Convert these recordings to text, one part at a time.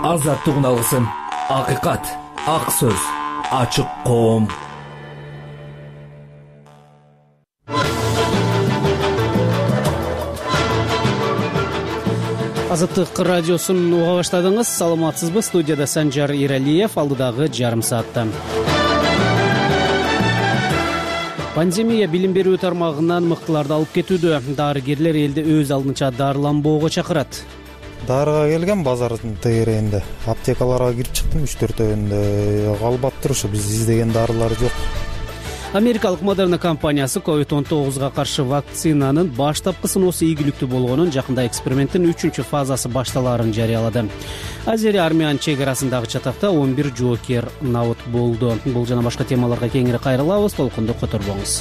Азаттыгын алгысың. Акыйкат, ак сөз, ачык коом. Азаттык радиосун уга баштадыңыз. Саламатсызбы? Студияда Санжар Иралиев, алдыдагы жарым саатта. Пандемия билим берүү тармагынан мыктыларды алып кетүүдө. Дарыгерлер элди өз алдынча дарыланбоого чакырат. Дарыга келген базардын тегерегинде, аптекаларга кирип чыктым, 3-4 калбап турушу, биз издеген дарылар жок. Америкалык Moderna компаниясы COVID-19 каршы вакцинанын баштапкы сыноосу ийгиликтүү болгонун, жакында эксперименттин 3-фазасы башталарын жарыялады. Азери-Армян чек арасындагы чатакта 11 жоокер набыт болду. Бул жана башка темаларга кеңири кайрылабыз, толкунду которбоңуз.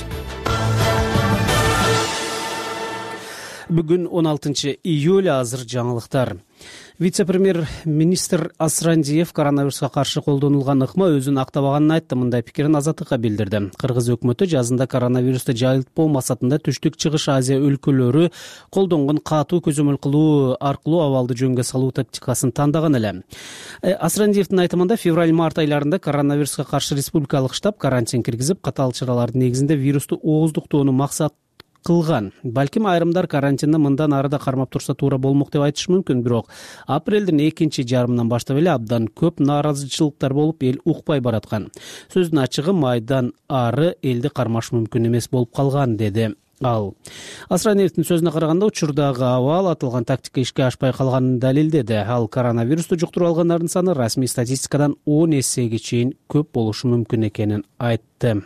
Бүгүн 16 июль, азыр жаңылыктар. Вице-премьер-министр Асрандиев коронавируска каршы колдонулган ыкма өзүн актабаганын айтты. Мындай пикирин Азаттыкка билдирди. Кыргыз өкмөтү жазында коронавирусту жайылтпоо максатында Түштүк Чыгыш Азия өлкөлөрү колдонгон катуу көзөмөл кылуу аркылуу абалды жөнгө салуу тактикасын тандаган эле. Асрандиевдин айтымында февраль-март айларында коронавируска каршы республикалык штаб карантин киргизип, катаал чаралардын негизинде вирусту ооздуктоону максат кылган. Балким айрымдар карантинди мындан ары да кармап турса туура болмок деп айтышы мүмкүн, бирок апрелдин экинчи жарымынан баштап эле абдан көп нааразычылыктар болуп, эл укпай бараткан. Сөздүн ачыгы, майдан ары элди кармаш мүмкүн эмес болуп калган, деди ал. Асрандиевдин сөзүнө караганда, учурдагы абал атылган тактика ишке ашпай калганын далилдеди. Ал коронавирусту жуктуруп алгандардын саны расмий статистикадан 10 эсеге чейин көп болушу мүмкүн экенин айтты.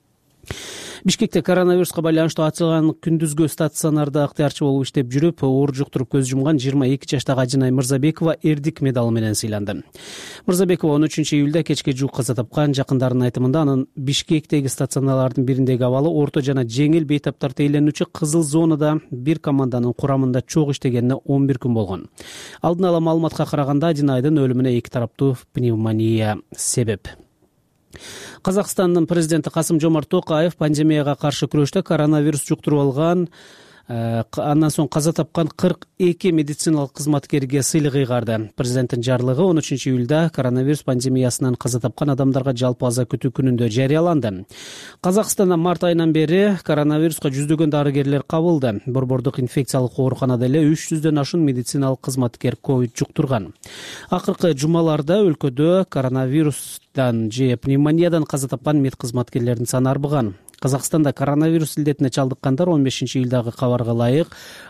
Бишкекте коронавируска байланыштуу ачылган күндүзгү стационарда ыктыярчы болуп иштеп жүрүп, оор жуктуруп көз жумган 22 жаштагы Ажынай Мырзабекова эрдик медалы менен сыйланды. Мырзабекова 13 июлда кечке жуук каза тапкан. Жакындарынын айтымында, анын Бишкектеги стационарлардын бириндеги абалы орто жана жеңил бейтаптар тейленүүчү кызыл зонада бир команданын курамында чогуу иштегенине 11 күн болгон. Алдын ала маалыматка караганда, Ажынайдын өлүмүнө эки тараптуу пневмония себеп. Казакстандын президенти Касым-Жомарт Токаев пандемияга каршы күрөштө коронавирус жуктуруп алган, андан соң каза тапкан 42 медициналык кызматкерге сыйлык ыйгарды. Президенттин жарлыгы 13 июлда коронавирус пандемиясынан каза тапкан адамдарга жалпы аза күтүү күнүндө жарыяланды. Казакстанда март айынан бери коронавируска жүздөгөн дарыгерлер кабылды. Борбордук инфекциялык ооруканада эле 300дөн ашуун медициналык кызматкер ковид жуктурган. Акыркы жумаларда өлкөдө коронавирустан же пневмониядан каза тапкан мед кызматкерлердин саны арбыган. Казакстанда коронавирус илдетине чалдыккандар 15 июлдагы кабарга ылайык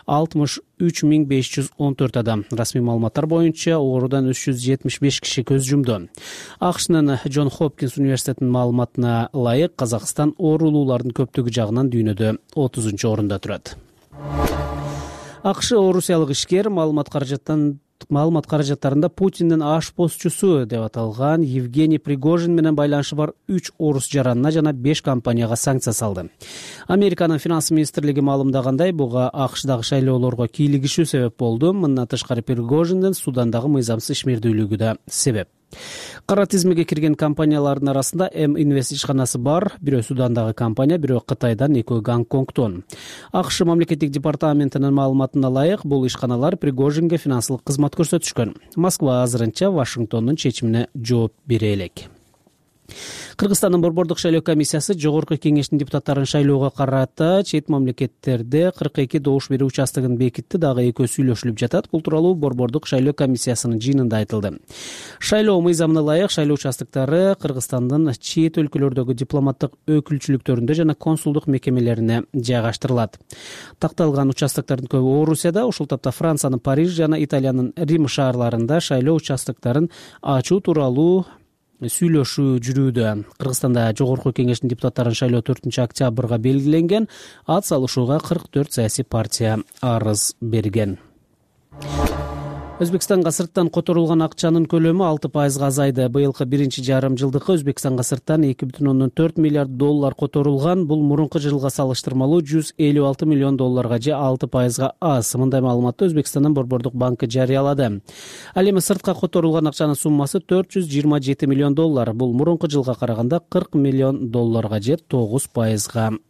63514 адам. Расмий маалыматтар боюнча оорудан 375 киши көз жумду. АКШнын Джон Хопкинс университетинин маалыматына ылайык, Казакстан оорулуулардын көптүгү жагынан дүйнөдө 30-орунда турат. АКШ орусиялык ишкер маалымат каражаттарында Путиндин ашпозчусу деп аталган Евгений Пригожин менен байланышы бар 3 орус жаранына жана 5 компанияга санкция салды. Американын финанс министрлиги маалымдагандай, буга АКШдагы шайлоолорго кийлигишүү себеп болду. Мындан тышкары Пригожиндин Судандагы мыйзамсыз ишмердүүлүгү да себеп. Кара тизмеге кирген компаниялардын арасында М-Инвест ишканасы бар, бирөө Судандагы компания, бирөө Кытайдан, экөө Гонконгтон. АКШ мамлекеттик департаментинин маалыматына ылайык, бул ишканалар Пригожинге финансылык кызмат көрсөтүшкөн. Москва азырынча Вашингтондун чечимине жооп бере элек. Кыргызстандын борбордук шайлоо комиссиясы жогорку кеңештин депутаттарын шайлоого карата чет мамлекеттерде 42 добуш берүү участогун бекитти, дагы экөө сүйлөшүлүп жатат. Бул тууралуу борбордук шайлоо комиссиясынын жыйынында айтылды. Шайлоо мыйзамына ылайык шайлоо участоктары Кыргызстандын чет өлкөлөрдөгү дипломаттык өкүлчүлүктөрүндө жана консулдук мекемелерине жайгаштырылат. Такталган участоктордун көбү Орусияда, ушул тапта Франциянын Париж жана Италиянын Рим шаарларында шайлоо участокторун ачуу тууралуу сүйлөшүү жүрүүдө. Кыргызстанда жогорку кеңештин депутаттарын шайлоо 4 октябрга белгиленген. Ат салышууга 44 саясий партия арыз берген. Өзбекстанга сырттан которулган акчанын көлөмү 6% азайды. Быйылкы биринчи жарым жылдыкы Өзбекстанга сырттан 2,4 миллиард доллар которулган. Бул мурунку жылга салыштырмалуу 156 миллион долларга же 6% аз. Мындай маалыматты Өзбекстандын борбордук банкы жарыялады. Ал эми сыртка которулган акчанын суммасы 427 миллион доллар. Бул мурунку жылга караганда 40 миллион долларга же 9%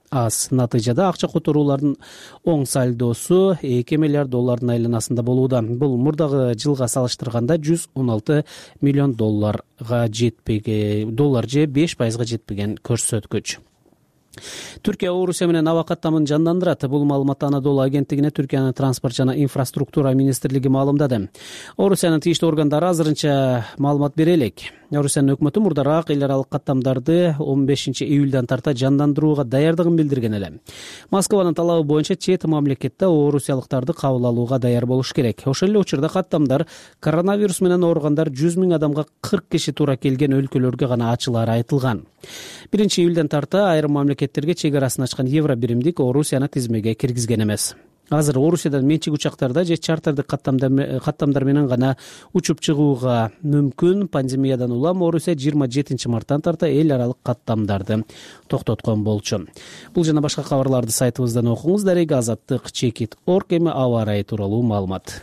аз. Натыйжада акча которуулардын оң сальдосу $2 миллиард айланасында болууда. Бул мурдагы жылга салыштырганда $116 миллион доллар же 5% жетпеген көрсөткүч. Түркия Орусия менен аба каттамын жандандырат. Бул маалыматты Анадолу агенттигине Түркиянын транспорт жана инфраструктура министрлиги маалымдады. Орусиянын тийиштүү органдары азырынча маалымат бере элек. Орусиянын өкмөтү мурдараак эл аралык каттамдарды 15 июлдан тарта жандандырууга даярдыгын билдирген эле. Москванын талабы боюнча чет мамлекетте орусиялыктарды кабыл алууга даяр болуш керек. Ошол эле учурда каттамдар коронавирус менен ооругандар 100 000 адамга 40 киши туура келген өлкөлөргө гана ачылары айтылган. 1 июлдан тарта айрым мамлекеттерге чек арасын ачкан евро биримдик Орусияны тизмеге киргизген эмес. Азыр Орусиядан менчик учактарда же чартердик каттамдар менен гана учуп чыгууга мүмкүн. Пандемиядан улам Орусия 27 марттан тарта эл аралык каттамдарды токтоткон болчу. Бул жана башка кабарларды сайтыбыздан окуңуз. Дареги Азаттык Чекит.org. Эми аба ырайы тууралуу маалымат.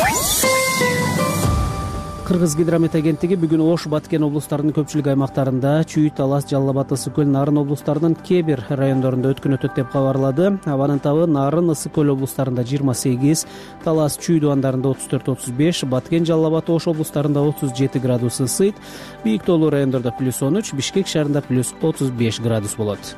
Кыргыз гидромет агенттиги бүгүн Ош, Баткен облустарынын көпчүлүк аймактарында Чүй, Талас, Жалал Абад, Ысык көл, Нарын облустарынын кээ бир райондорунда өткөн өтөт деп кабарлады. Абанын табы Нарын, Ысык көл облустарында 28, Талас, Чүй дубандарында 34-35, Баткен, Жалал Абад, Ош облустарында 37 градус ысыйт. Бийик тоолуу райондордо +13, Бишкек шаарында +35 градус болот.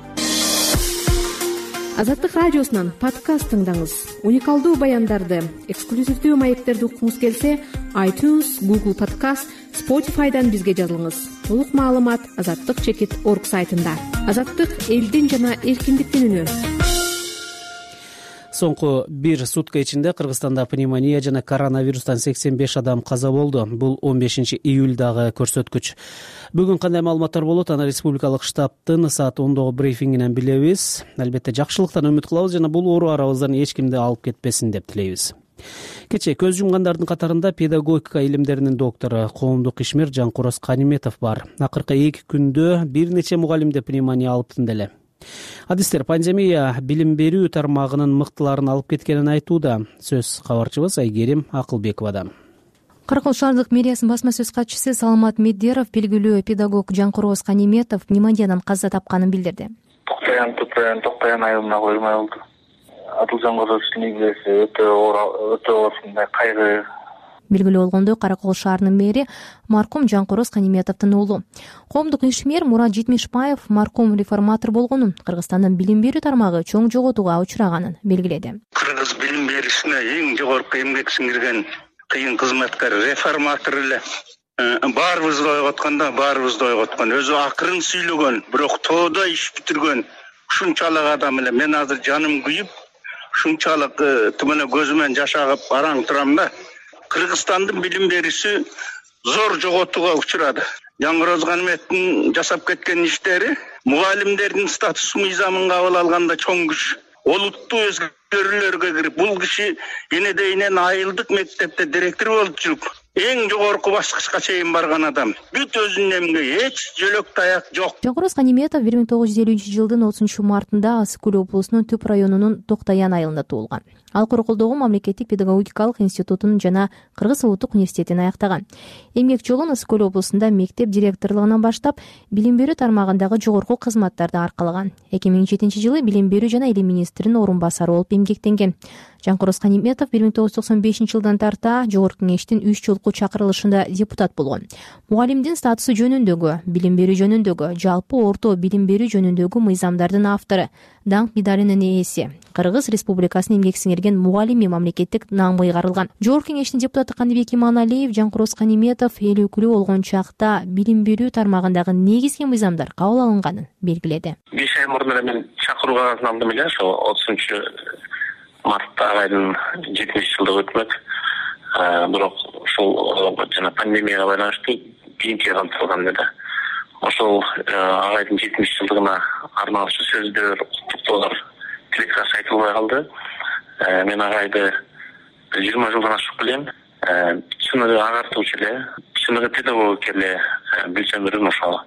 Азаттык радиосунан подкаст тыңдаңыз. Уникалдуу баяндарды, эксклюзивдүү маектерди уккуңуз келсе, iTunes, Google Podcast, Spotify'дан бизге жазылыңыз. Толук маалымат azattik.org сайтында. Азаттык элдин жана эркиндиктин үнү. Соңку бир сутка ичинде Кыргызстанда пневмония жана коронавирустан 85 адам каза болду. Бул 15 июлдагы көрсөткүч. Бүгүн кандай маалыматтар болот, аны республикалык штабтын саат 10 брифингинен билебиз. Албетте жакшылыктан үмүт кылабыз жана бул оору арабыздан эч кимди алып кетпесин деп тилейбиз. Кечээ көз жумгандардын катарында педагогика илимдеринин доктору, коомдук ишмер Жанкороз Каниметов бар. Акыркы 2 күндө бир нече мугалимде пневмония алыптын деле. Адистер пандемия билим берүү тармагынын мыктыларын алып кеткенин айтууда. Сөз кабарчыбыз Айгерим Акылбековада. Кыркыл шаардык мэриясынын басма сөз катчысы Саламат Меддеров белгилүү педагог Жанкороз Каниметов пневмониядан каза тапканын билдирди. Токтоян айылына коймой болду. Атылжан Козовичтин ийгилеси өтө оорусундай кайгы. Белгилүү болгондой, Каракол шаарынын мэри маркум Жанкороз Каниметовдун уулу. Коомдук ишмер Мурат Жетмишбаев маркум реформатор болгонун, Кыргызстандын билим берүү тармагы чоң жоготууга учураганын белгиледи. Кыргыз билим берүүсүнө эң жогорку эмгек сиңирген кыйын кызматкар реформатор эле. Баарыбызды ойготкон, өзү акырын сүйлөгөн, бирок тоодо иш бүтүргөн ушунчалык адам эле. Мен азыр жаным күйүп, ушунчалык тумана көзүмөн жаш агып араң турам да. Кыргызстандын билим берүүсү зор жоготууга учурады. Жанкороз Каниметовдун жасап кеткен иштери мугалимдердин статус мыйзамын кабыл алганда чоң күч. Олуттуу өзгөрүүлөргө кирип, бул киши энедейинен айылдык мектепте директор болуп жүрүп, эң жогорку баскычка чейин барган адам. Бүт өзүнүн эмгеги, эч жөлөк таяк жок. Жанкороз Каниметов 1950-жылдын 30 мартында Ысык көл облусунун Түп районунун Токтоян айылында туулган. Ал Короколдогу мамлекеттик педагогикалык институтун жана Кыргыз улуттук университетин аяктаган. Эмгек жолун Ысык көл облусунда мектеп директорлугунан баштап, билим берүү тармагындагы жогорку кызматтарды аркалаган. 2007-жылы билим берүү жана илим министринин орун басары болуп эмгектенген. Жанкороз Каниметов 1995-жылдан тарта жогорку кеңештин 3 жолку чакырылышында депутат болгон. Мугалимдин статусу жөнүндөгү, билим берүү жөнүндөгү, жалпы орто билим берүү жөнүндөгү мыйзамдардын автору, даңк медалинин ээси, Кыргыз Республикасынын эмгек сиңирген мугалими мамлекеттик наамга ыйгарылган. Жогорку кеңештин депутаты Кандыбек Иманалиев Жанкороз Каниметов эл өкүлү болгон чакта билим берүү тармагындагы негизги мыйзамдар кабыл алынганын белгиледи. 5 ай мурун эле мен чакыруу кагазын алдым эле, ошо 30 мартта айдын 70-жылдык өкмөт. Бирок ушул жана пандемияга байланыштуу кийинки камтылган эле. Ошол айдын 70-жылдыгына арналыштуу сөздөр, куттуктоолор, тилектер айтылбай калды. Мен агайды 20 жылдан ашып билем. Чыныгы агартуучу эле, чыныгы педагог эле билчөмүрүм ошол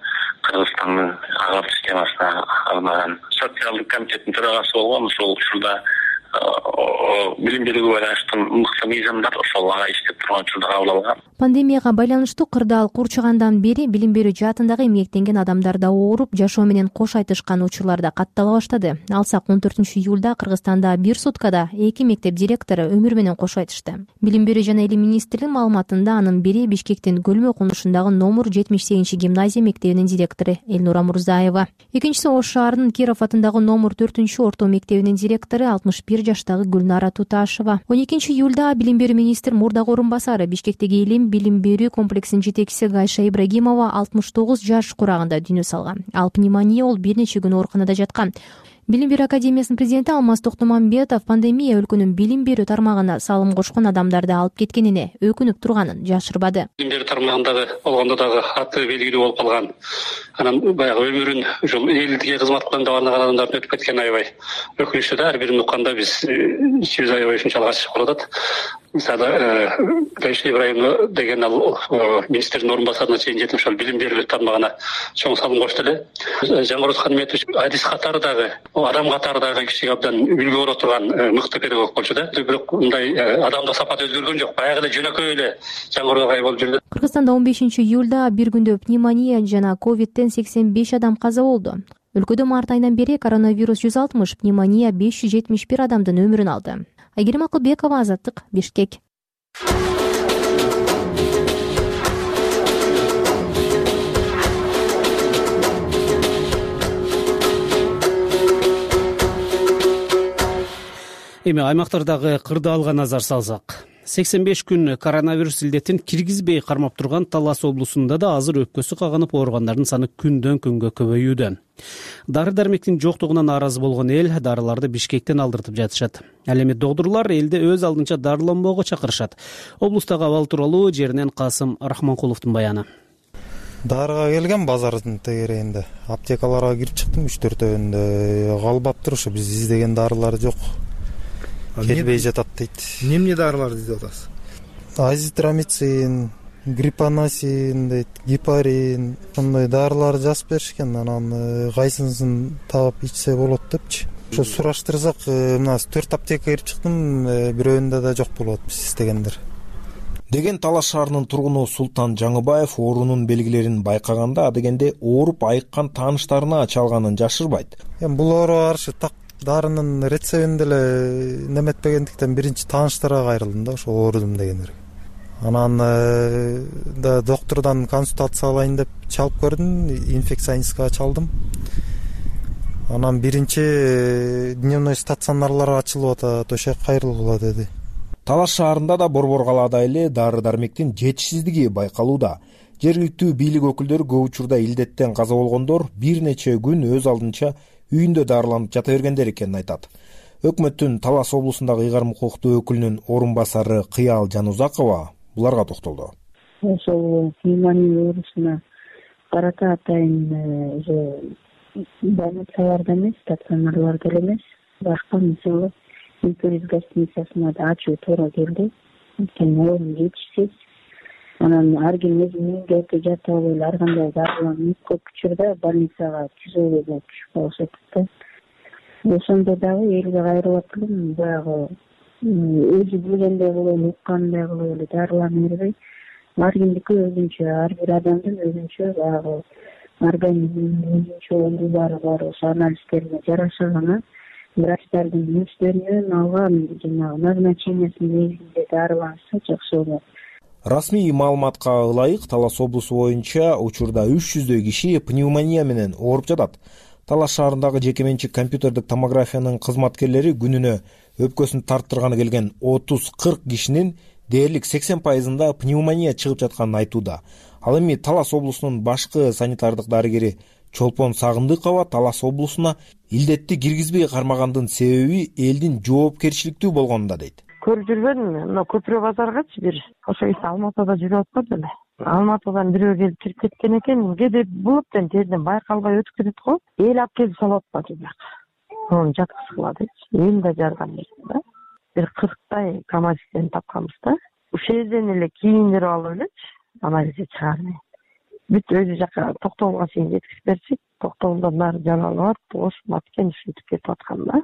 Кыргызстандын агартуу системасына арнаган социалдык комитеттин төрагасы болгон. Ошол учурда билим берүүгө байланыштуу мыкты мыйзамдар ошол ага иштеп турган учурда кабыл алган. Пандемияга байланыштуу кырдаал курчугандан бери билим берүү жаатындагы эмгектенген адамдарда ооруп, жашоо менен кош айтышкан учурлар да каттала баштады. Алсак 14-июлда Кыргызстанда бир суткада 2 мектеп директору өмүр менен кош айтышты. Билим берүү жана элим министрлигинин маалыматында анын бири Бишкектин Көлмө кунушундагы номер 78 гимназия мектебинин директору Элнура Мурзаева. Экинчиси Ош шаарынын Киров атындагы номер 4-орто мектебинин директору 61 жаштагы Гүлнара Туташева. 12-июлда билим берүү министр мурдагы орун басары Бишкектеги элим билим берүү комплексинин жетекчиси Гайша Ибрагимова 69 жаш курагында дүйнө салган. Ал пневмония болуп бир нече күн ооруканада жаткан. Билим берүү академиясынын президенти Алмаз Токтомамбетов пандемия өлкөнүн билим берүү тармагына салым кошкон адамдарды алып кеткенине өкүнүп турганын жашырбады. Билим берүү тармагындагы болгондо дагы аты белгилүү болуп калган, анан баягы өмүрүн ушул элге кызмат кылам деп арнаган адамдардын өтүп кеткени аябай өкүнүчтүү да. Ар бирин укканда биз ичибиз аябай ушунчалык ачык болуп атат. Мисалы Гайша Ибрагимова деген ал министрдин орун басарына чейин жетип ошол билим берүү тармагына чоң салым кошту эле. Жаңгырот Ханиметович адис катары дагы, адам катары дагы кишиге абдан үлгү боло турган мыкты педагог болчу да. Бирок мындай адамдык сапаты өзгөргөн жок. Баягы эле жөнөкөй эле жаңгыргай болуп жүрдү. Кыргызстанда 15-июлда бир күндө пневмония жана ковидтен 85 адам каза болду. Өлкөдө март айынан бери коронавирус 160, пневмония 571 адамдын өмүрүн алды. Айгерим Акылбекова, Азаттык, Бишкек. Эми аймактардагы кырдаалга назар салсак. 85 күн коронавирус илдетин киргизбей кармап турган Талас облусунда да азыр өпкөсү каганып ооругандардын саны күндөн күнгө көбөйүүдө. Дары-дармектин жоктугуна нааразы болгон эл дарыларды Бишкектен алдыртып жатышат. Ал эми доктурлар элди өз алдынча дарыланбоого чакырышат. Облустагы абал тууралуу жеринен Касым Рахманкуловдун баяны. Дарыга келген базардын тегерегинде, аптекаларга кирип чыктым 3-4-өндө калбап турушу, биз издеген дарылар жок. Келбей жатат дейт. Эмне дарыларды издеп атасыз? Азитромицин, гриппонасин дейт, гепарин, ошондой дарыларды жазып беришкен. Анан кайсынысын таап ичсе болот депчи. Ошо сураштырсак, мына 4 аптекага кирип чыктым, бирөөндө да жок болот биз издегендер. Деген Талас шаарынын тургуну Султан Жаңыбаев оорунун белгилерин байкаганда адегенде ооруп айыккан тааныштарына чалганын жашырбайт. Бул ооруга каршы так дарынын рецебин деле неметпегендиктен биринчи тааныштарга кайрылдым да, ошо оорудум дегендер. Анан да доктурдан консультация алайын деп чалып көрдүм, инфекционистке чалдым. Анан биринчи дневной стационарлар ачылып атат, ошо кайрылгыла деди. Талас шаарында да борбор калаада эле дары-дармектин жетишсиздиги байкалууда. Жергиликтүү бийлик өкүлдөрү көп учурда илдеттен каза болгондор бир нече күн өз алдынча үйүндө дарыланып жата бергендер экенин айтат. Өкмөттүн Талас облусундагы ыйгарым укуктуу өкүлүнүн орун басары Кыял Жанузакова буларга токтолду. Ошол пневмония оорусуна карата атайын больницаларда эмес, стационарларда эмес, башка мисалы Империз гостиницасына да ачуу туура келди. Анткени орун жетишсиз. Анан ар ким өзүнүн үйүндө жата албай ар кандай дарыланып көп учурда больницага түзөөгө түшүп калышат да. Ошондо дагы элге кайрылып элем, баягы өзү билгендей кылып, уккандай кылып дарылана бербей, ар кимдики өзүнчө, ар бир адамдын өзүнчө баягы организминин өзүнчө оорулары бар, ошо анализдерине жараша гана врачтардын өздөрүнүн алган жанагы назначениясынын негизинде дарыланса жакшы болот. Расмий маалыматка ылайык Талас облусу боюнча учурда 300дөй киши пневмония менен ооруп жатат. Талас шаарындагы жеке менчик компьютердик томографиянын кызматкерлери күнүнө өпкөсүн тарттырганы келген 30-40 кишинин дээрлик 80%-ында пневмония чыгып жатканын айтууда. Ал эми Талас облусунун башкы санитардык дарыгери Чолпон Сагындыкова Талас облусуна илдетти киргизбей кармагандын себеби элдин жоопкерчиликтүү болгонунда дейт. Көрүп жүрбөдүм, мына көпүрө базаргачы бир ошо кезде Алматыда жүрүп аткан эле. Алматыдан бирөө келип кирип кеткен экен, кээде булуптан жерден байкалбай өтүп кетет го. Эл алып келип салып атпады бияка. Onu жаткызгыла депчи. Эл да жарган да. Бир 40 КамАЗден тапканбыз да. Ошол жерден эле кийиндирип алып элечи, анализди чыгармай. Бүт өзү жака Токтогулга чейин жеткизип берсек, Токтогулдан нары жалалы бар, бош маткен ушинтип кетип аткан да.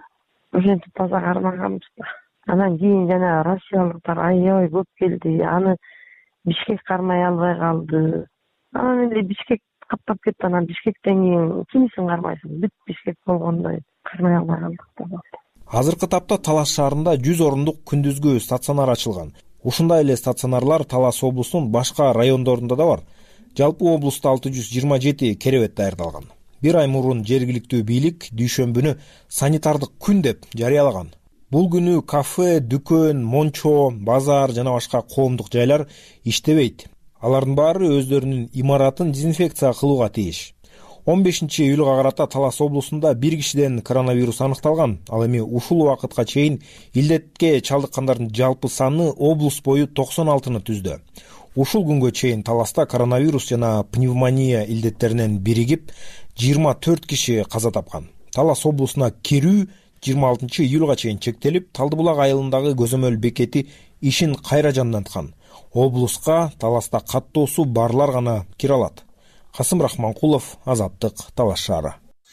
ошентип таза кармаганбыз да. Анан кийин жана россиялыктар аябай көп келди. Аны Бишкек кармай албай калды. Анан эле Бишкек каптап кетти. Анан Бишкектен кийин кимисин кармайсың? Бүт Бишкек болгондой кармай албай калдык да. Азыркы тапта Талас шаарында 100 орундук күндүзгү стационар ачылган. Ушундай эле стационарлар Талас облусунун башка райондорунда да бар. Жалпы облуста 627 керебет даярдалган. Бир ай мурун жергиликтүү бийлик дүйшөмбүнү санитардык күн деп жарыялаган. Бул күнү кафе, дүкөн, мончо, базар жана башка коомдук жайлар иштебейт. Алардын баары өздөрүнүн имаратын дезинфекция кылууга тийиш. 15-июлга карата Талас облусунда бир кишиден коронавирус аныкталган. Ал эми ушул убакытка чейин илдетке чалдыккандардын жалпы саны облус бою 96-ны түздү. Ушул күнгө чейин Таласта коронавирус жана пневмония илдеттеринен биригип 24 киши каза тапкан. Талас облусуна кирүү 26-июлга чейин чектелип, Талдыбулак айылындагы көзөмөл бекети ишин кайра жанданткан. Облуска Таласта каттуу суу барлар гана кире алат. Касым Рахманкулов, Азаттык, Талас шаары.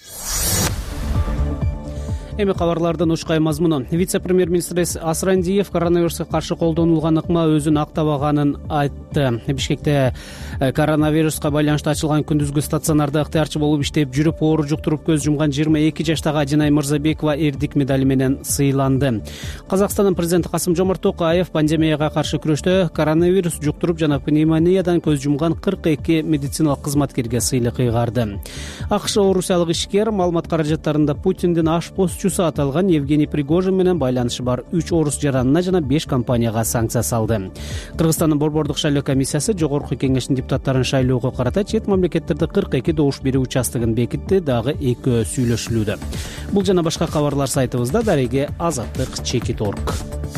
Эми кабарлардын ушкай мазмуну. Вице-премьер-министр Асрандиев коронавируска каршы колдонулган ыкма өзүн актабаганын айтты. Бишкекте коронавируска байланыштуу ачылган күндүзгү стационарда ыктыярчы болуп иштеп жүрүп оору жуктуруп көз жумган 22 жаштагы Ажинай Мырзабекова эрдик медали менен сыйланды. Казакстандын президенти Касым-Жомарт Токаев пандемияга каршы күрөштө коронавирус жуктуруп жана пневмониядан көз жумган 42 медициналык кызматкерге сыйлык ыйгарды. АКШ орусиялык ишкер маалымат каражаттарында Путиндин ашпозчусу аталган Евгений Пригожин менен байланышы бар 3 орус жаранына жана 5 компанияга санкция салды. Кыргызстандын борбордук шайлоо комиссиясы жогорку кеңештин депутаттарын шайлоого карата чет мамлекеттерде 42 добуш берүү участогун бекитти, дагы экөө сүйлөшүлүүдө. Бул жана башка кабарлар сайтыбызда. Дареге Азаттык чекит.org.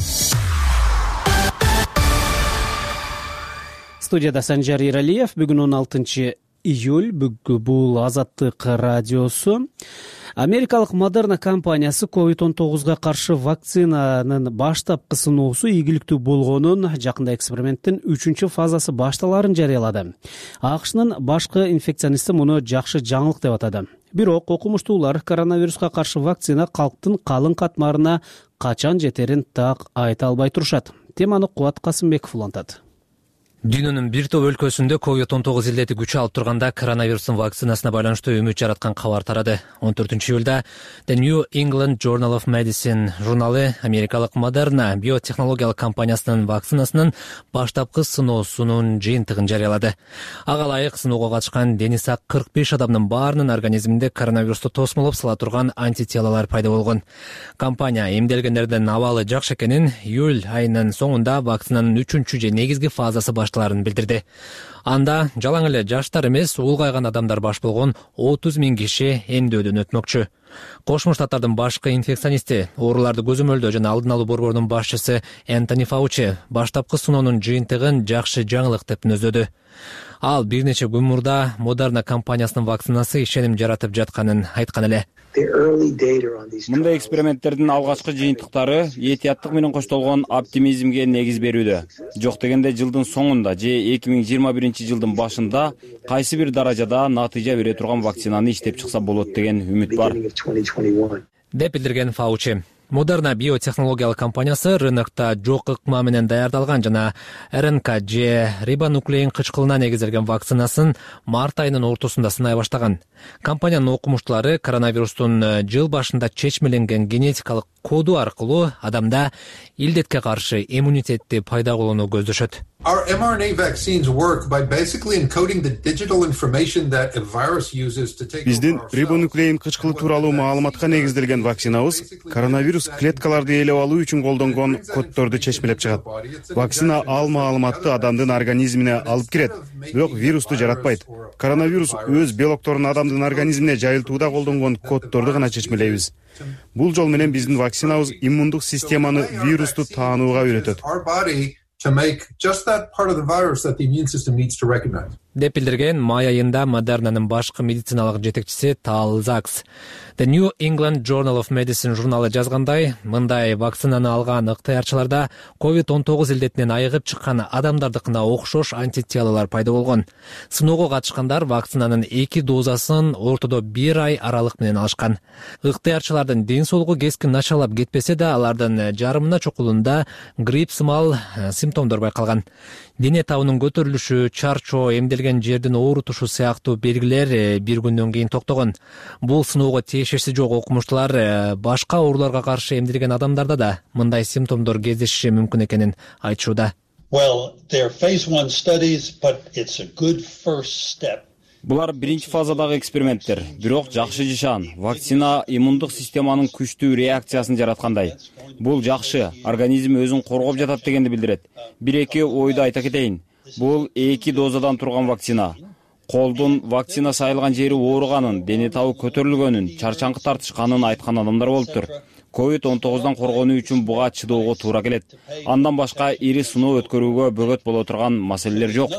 Студияда Санжар Иралиев. Бүгүн 16-июль. Бул Азаттык радиосу. Америкалык Moderna компаниясы COVID-19-га каршы вакцинанын баштапкы сыноосу ийгиликтүү болгонун, жакында эксперименттин 3-фазасы башталарын жарыялады. АКШнын башкы инфекционисти муну жакшы жаңылык деп атады. Бирок окумуштуулар коронавируска каршы вакцина калктын калың катмарына качан жетерин так айта албай турушат. Теманы Кубат Касымбеков улантат. Дүйнөнүн бир топ өлкөсүндө COVID-19 илдети күч алып турганда коронавирустун вакцинасына байланыштуу үмүт жараткан кабар тарады. 14-июлда The New England Journal of Medicine журналы Америкалык Moderna биотехнологиялык компаниясынын вакцинасынын баштапкы сыноосунун жыйынтыгын жарыялады. Ага ылайык сыноого катышкан дени сак 45 адамдын баарынын организминде коронавирусту тосмолоп сала турган антителолор пайда болгон. Компания эмделгендердин абалы жакшы экенин июль айынын соңунда вакцинанын 3-чү же негизги фазасы башталарын билдирди. Анда жалаң эле жаштар эмес, улгайган адамдар баш болгон 30 000 киши эмдөөдөн өтмөкчү. Кошмо Штаттардын башкы инфекционисти, ооруларды көзөмөлдөө жана алдын алуу борборунун башчысы Энтони Фаучи баштапкы сыноонун жыйынтыгын жакшы жаңылык деп мүнөздөдү. Ал бир нече күн мурда Moderna компаниясынын вакцинасы ишеним жаратып жатканын айткан эле. Мындай эксперименттердин алгачкы жыйынтыктары этияттык менен коштолгон оптимизмге негиз берүүдө. Жок дегенде жылдын соңунда же 2021-жылдын башында кайсы бир даражада натыйжа бере турган вакцинаны иштеп чыкса болот деген үмүт бар, деп билдирген Фаучи. Moderna биотехнологиялык компаниясы рынокто жок ыкма менен даярдалган жана РНК же рибонуклеин кычкылына негизделген вакцинасын март айынын ортосунда сынай баштаган. Компаниянын окумуштуулары коронавирустун жыл башында чечмеленген генетикалык коду аркылуу адамда илдетке каршы иммунитетти пайда кылууну көздөшөт. Our mRNA vaccines work by basically encoding the digital information that a virus uses to take Биздин рибонуклеин кычкылы тууралуу маалыматка негизделген вакцинабыз коронавирус клеткаларды ээлеп алуу үчүн колдонгон коддорду чечмелеп чыгат. Вакцина ал маалыматты адамдын организмине алып кирет, бирок вирусту жаратпайт. Коронавирус өз белокторун адамдын организмине жайылтууда колдонгон коддорду гана чечмелейбиз. Бул жол менен биздин вакцинабыз иммундук системаны вирусту таанууга үйрөтөт. деп билдирген май айында Модернанын башкы медициналык жетекчиси Tal Zaks. The New England Journal of Medicine журналы жазгандай, мындай вакцинаны алган ыктыярчыларда COVID-19 илдетинен айыгып чыккан адамдардыкына окшош антителолор пайда болгон. Сыноого катышкандар вакцинанын 2 дозасын ортодо 1 ай аралык менен алышкан. Ыктыярчылардын ден соолугу кескин начарлап кетпесе да, алардын жарымына чукулунда грипп сымал симптомдор байкалган. Дене табынын көтөрүлүшү, чарчоо, эмделген жердин оорутушу сыяктуу белгилер бир күндөн кийин токтогон. Бул сыноого тиешеси жок окумуштуулар башка ооруларга каршы эмделген адамдарда да мындай симптомдор кездешиши мүмкүн экенин айтышууда. Булар биринчи фазадагы эксперименттер, бирок жакшы жашан. Вакцина иммундук системанын күчтүү реакциясын жараткандай. Бул жакшы, организм өзүн коргоп жатат дегенди билдирет. Бир-эки ойду айта кетейин. Бул 2 дозадан турган вакцина. Колдун вакцина сайылган жери ооруганын, дене табы көтөрүлгөнүн, чарчаңкы тартышканын айткан адамдар болуптур. COVID-19дан коргонуу үчүн буга чыдоого туура келет. Андан башка ири сыноо өткөрүүгө бөгөт боло турган маселелер жок.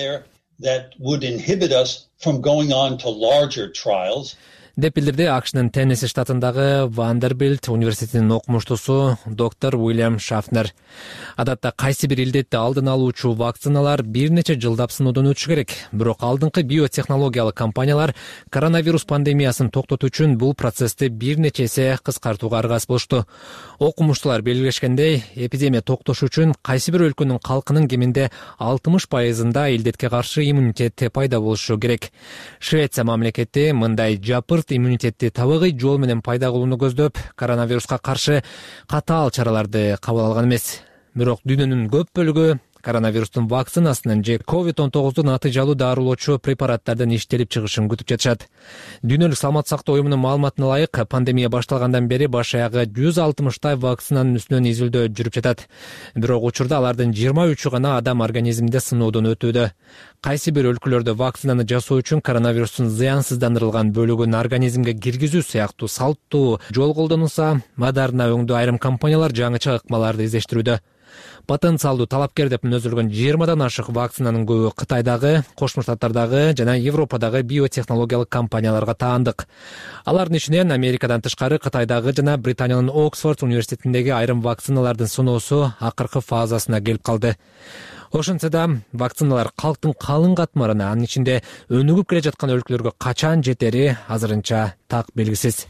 Деп билдирди АКШнын Теннесси штатындагы Вандербилт университетинин окумуштуусу доктор Уильям Шафнер. Адатта кайсы бир илдетти алдын алуучу вакциналар бир нече жылдап сыноодон өтүшү керек. Бирок алдыңкы биотехнологиялык компаниялар коронавирус пандемиясын токтотуу үчүн бул процессти бир нече эсе кыскартууга аргасыз болушту. Окумуштуулар белгилешкендей, эпидемия токтошу үчүн кайсы бир өлкөнүн калкынын кеминде 60%-ында илдетке каршы иммунитет пайда болушу керек. Швеция мамлекети мындай жапырт иммунитетти табигый жол менен пайда кылууну көздөп, коронавируска каршы катаал чараларды кабыл алган эмес. Бирок дүйнөнүн көп бөлүгү коронавирустун вакцинасынын же COVID-19 натыйжалуу дарылоочу препараттардын иштелип чыгышын күтүп жатышат. Дүйнөлүк саламаттык сактоо уюмунун маалыматына ылайык, пандемия башталгандан бери баш аягы 160 вакцинанын үстүнөн изилдөө жүрүп жатат. Бирок учурда алардын 23 гана адам организминде сыноодон өтүүдө. Кайсы бир өлкөлөрдө вакцинаны жасоо үчүн коронавирустун зыянсыздандырылган бөлүгүн организмге киргизүү сыяктуу салттуу жол колдонулса, Модерна өңдүү айрым компаниялар жаңыча ыкмаларды издештирүүдө. Потенциалдуу талапкер деп мүнөздөлгөн 20-дан ашык вакцинанын көбү Кытайдагы, Кошмо Штаттардагы жана Европадагы биотехнологиялык компанияларга таандык. Алардын ичинен Америкадан тышкары Кытайдагы жана Британиянын Оксфорд университетиндеги айрым вакциналардын сыноосу акыркы фазасына келип калды. Ошентсе да вакциналар калктын калың катмарына, анын ичинде өнүгүп келе жаткан өлкөлөргө качан жетери азырынча так белгисиз.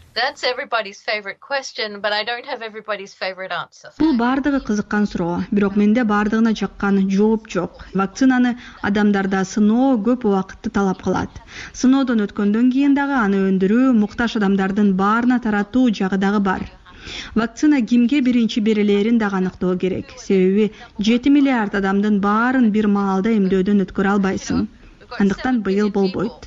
Бул бардыгы кызыккан суроо, бирок менде бардыгына жаккан жооп жок. Вакцинаны адамдарда сыноо көп убакытты талап кылат. Сыноодон өткөндөн кийин дагы аны өндүрүү, муктаж адамдардын баарына таратуу жагы дагы бар. Вакцина кимге биринчи берилерин дагы аныктоо керек. Себеби 7 миллиард адамдын баарын бир маалда эмдөөдөн өткөрө албайсың. Андыктан быйыл болбойт.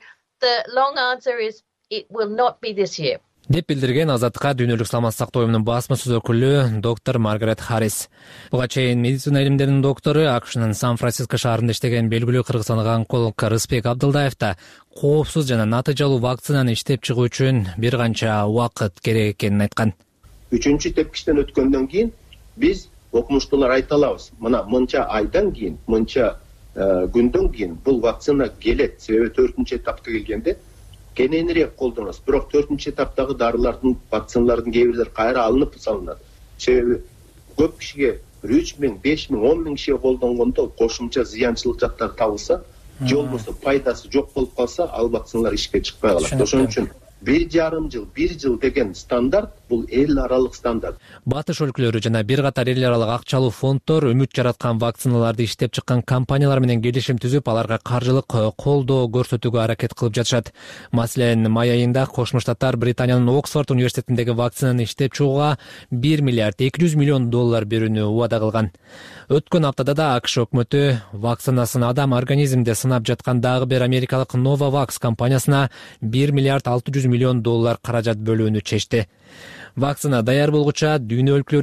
Деп билдирген Азаттыкка дүйнөлүк саламаттык сактоо уюмунун басмасөз өкүлү доктор Маргарет Харрис. Буга чейин медицина илимдеринин доктору, АКШнын Сан-Франциско шаарында иштеген белгилүү кыргызстандык онколог Рыспек Абдылдаев да коопсуз жана натыйжалуу вакцинаны иштеп чыгуу үчүн бир канча убакыт керек экенин айткан. 3-чү тепкичтен өткөндөн кийин биз окумуштуулар айта алабыз. Мына мынча айдан кийин, мынча күндөн кийин бул вакцина келет. Себеби 4-чү этапка келгенде кененирээк колдоносуз. Бирок 4-чү этаптагы дарылардын, вакциналардын кээ бирлери кайра алынып салынат. Себеби көп кишиге 3000, 5000, 10000 кишиге колдонгондо кошумча зыянчылык жактары табылса, же болбосо пайдасы жок болуп калса, ал вакциналар ишке чыкпай калат. Ошон үчүн 1,5 жыл деген стандарт бул эл аралык стандарт. Батыш өлкөлөрү жана бир катар эл аралык акчалуу фонддор үмүт жараткан вакциналарды иштеп чыккан компаниялар менен келишим түзүп, аларга каржылык колдоо көрсөтүүгө аракет кылып жатышат. Маселен, май айында Кошмо Штаттар Британиянын Оксфорд университетиндеги вакцинаны иштеп чыгууга $1 миллиард 200 миллион берүүнү убада кылган. Өткөн аптада да АКШ өкмөтү вакцинасын адам организминде сынап жаткан дагы бир америкалык Novavax компаниясына $1 миллиард 600 миллион каражат бөлүүнү чечти. Вакцина даяр болгуча дүйнө өлкөлөрү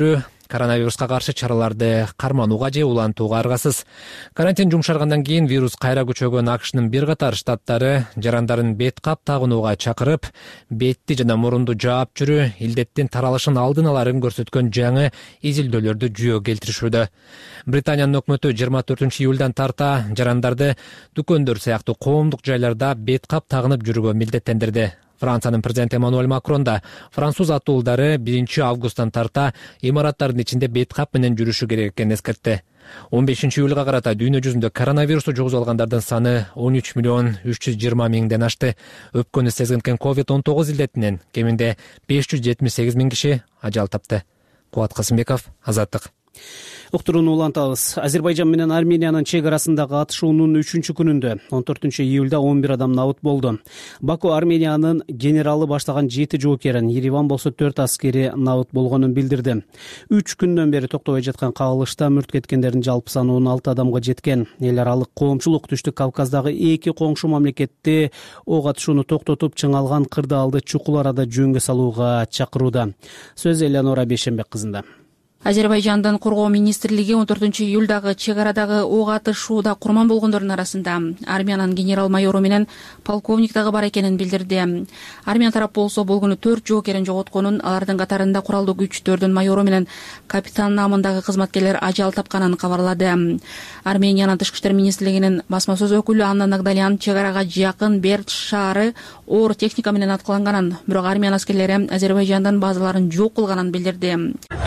коронавируска каршы чараларды карманууга же улантууга аргасыз. Карантин жумшаргандан кийин вирус кайра күчөгөн АКШнын бир катар штаттары жарандарын бет кап тагынууга чакырып, бетти жана мурунду жаап жүрүү, илдеттин таралышын алдын аларын көрсөткөн жаңы изилдөөлөрдү жүйөгө келтиришүүдө. Британиянын өкмөтү 24-июлдан тарта жарандарды дүкөндөр сыяктуу коомдук жайларда бет кап тагынып жүрүүгө милдеттендирди. Франциянын президенти Эммануэль Макрон да француз атуулдары 1-августтан тарта имараттардын ичинде бет кап менен жүрүшү керек экенин эскертти. 15-июлга карата дүйнө жүзүндө коронавирусту жугузуп алгандардын саны 13.320.000ден ашты. Өпкөнү сезгинкен COVID-19 илдетинен кеминде 578.000 киши ажал тапты. Кубат Касымбеков, Азаттык. Уктурууну улантабыз. Азербайжан менен Армениянын чек арасындагы атышуунун 3-күнүндө 14-июлда 11 адам набыт болду. Баку Армениянын генералы баштаган 7 жоокерин, Ереван болсо 4 аскери набыт болгонун билдирди. 3 күндөн бери токтобой жаткан кагылышта мүрт кеткендердин жалпы саны 16 адамга жеткен. Эл аралык коомчулук Түштүк Кавказдагы 2 коңшу мамлекетте ок атышууну токтотуп, чыңалган кырдаалды чукул арада жөнгө салууга чакырууда. Сөз Элеонора Бейшенбек кызында. Азербайжандын коргоо министрлиги 14-июлдагы чек арадагы ок атышууда курман болгондордун арасында Армиянын генерал-майору менен полковник дагы бар экенин билдирди. Армиян тарап болсо бул күнү 4 жоокерин жоготконун, алардын катарында куралдуу күчтөрдүн майору менен капитан намындагы кызматкерлер ажал тапканын кабарлады. Армениянын тышкы иштер министрлигинин басма сөз өкүлү Анна Нагдалян чек арага жакын Берд шаары оор техника менен аткыланганын, бирок Армиян аскерлери Азербайжандын базаларын жок кылганын билдирди.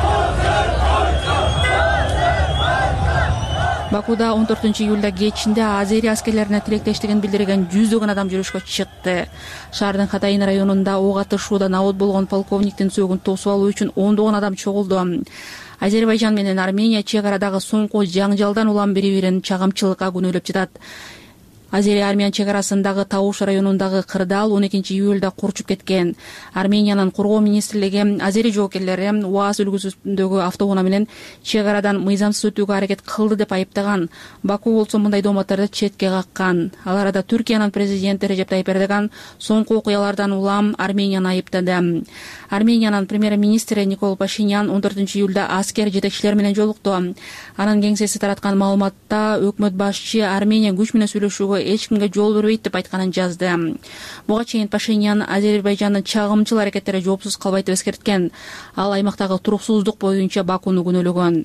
Бакуда 14-июлда кечинде азери аскерлерине тилектештигин билдирген 100дөгөн адам жүрүшкө чыкты. Шаардын Хатайын районунда ок атышууда набыт болгон полковниктин сөөгүн тосуп алуу үчүн 10догон адам чогулду. Азербайжан менен Армения чек арадагы соңку жаңжалдан улам бири-бирин чагымчылыкка күнөөлөп жатат. Азери-Армян чек арасындагы Тауш районундагы кырдаал 12-июлда курчуп кеткен. Армениянын коргоо министрлиги азери жоокерлери УАЗ үлгүсүндөгү автоунаа менен чек арадан мыйзамсыз өтүүгө аракет кылды деп айыптаган. Баку болсо мындай дооматтарды четке каккан. Ал арада Түркиянын президенти Режеп Тайип Эрдоган соңку окуялардан улам Арменияны айыптады. Армениянын премьер-министри Никол Пашинян 14-июлда аскер жетекчилер менен жолукту. Анын кеңсеси тараткан маалыматта өкмөт башчы Армения күч менен сүйлөшүүгө эч кимге жол бербейт деп айтканын жазды. Буга чейин Пашинян Азербайжандын чагымчыл аракеттери жоопсуз калбайт деп эскерткен. Ал аймактагы туруксуздук боюнча Бакуну күнөөлөгөн.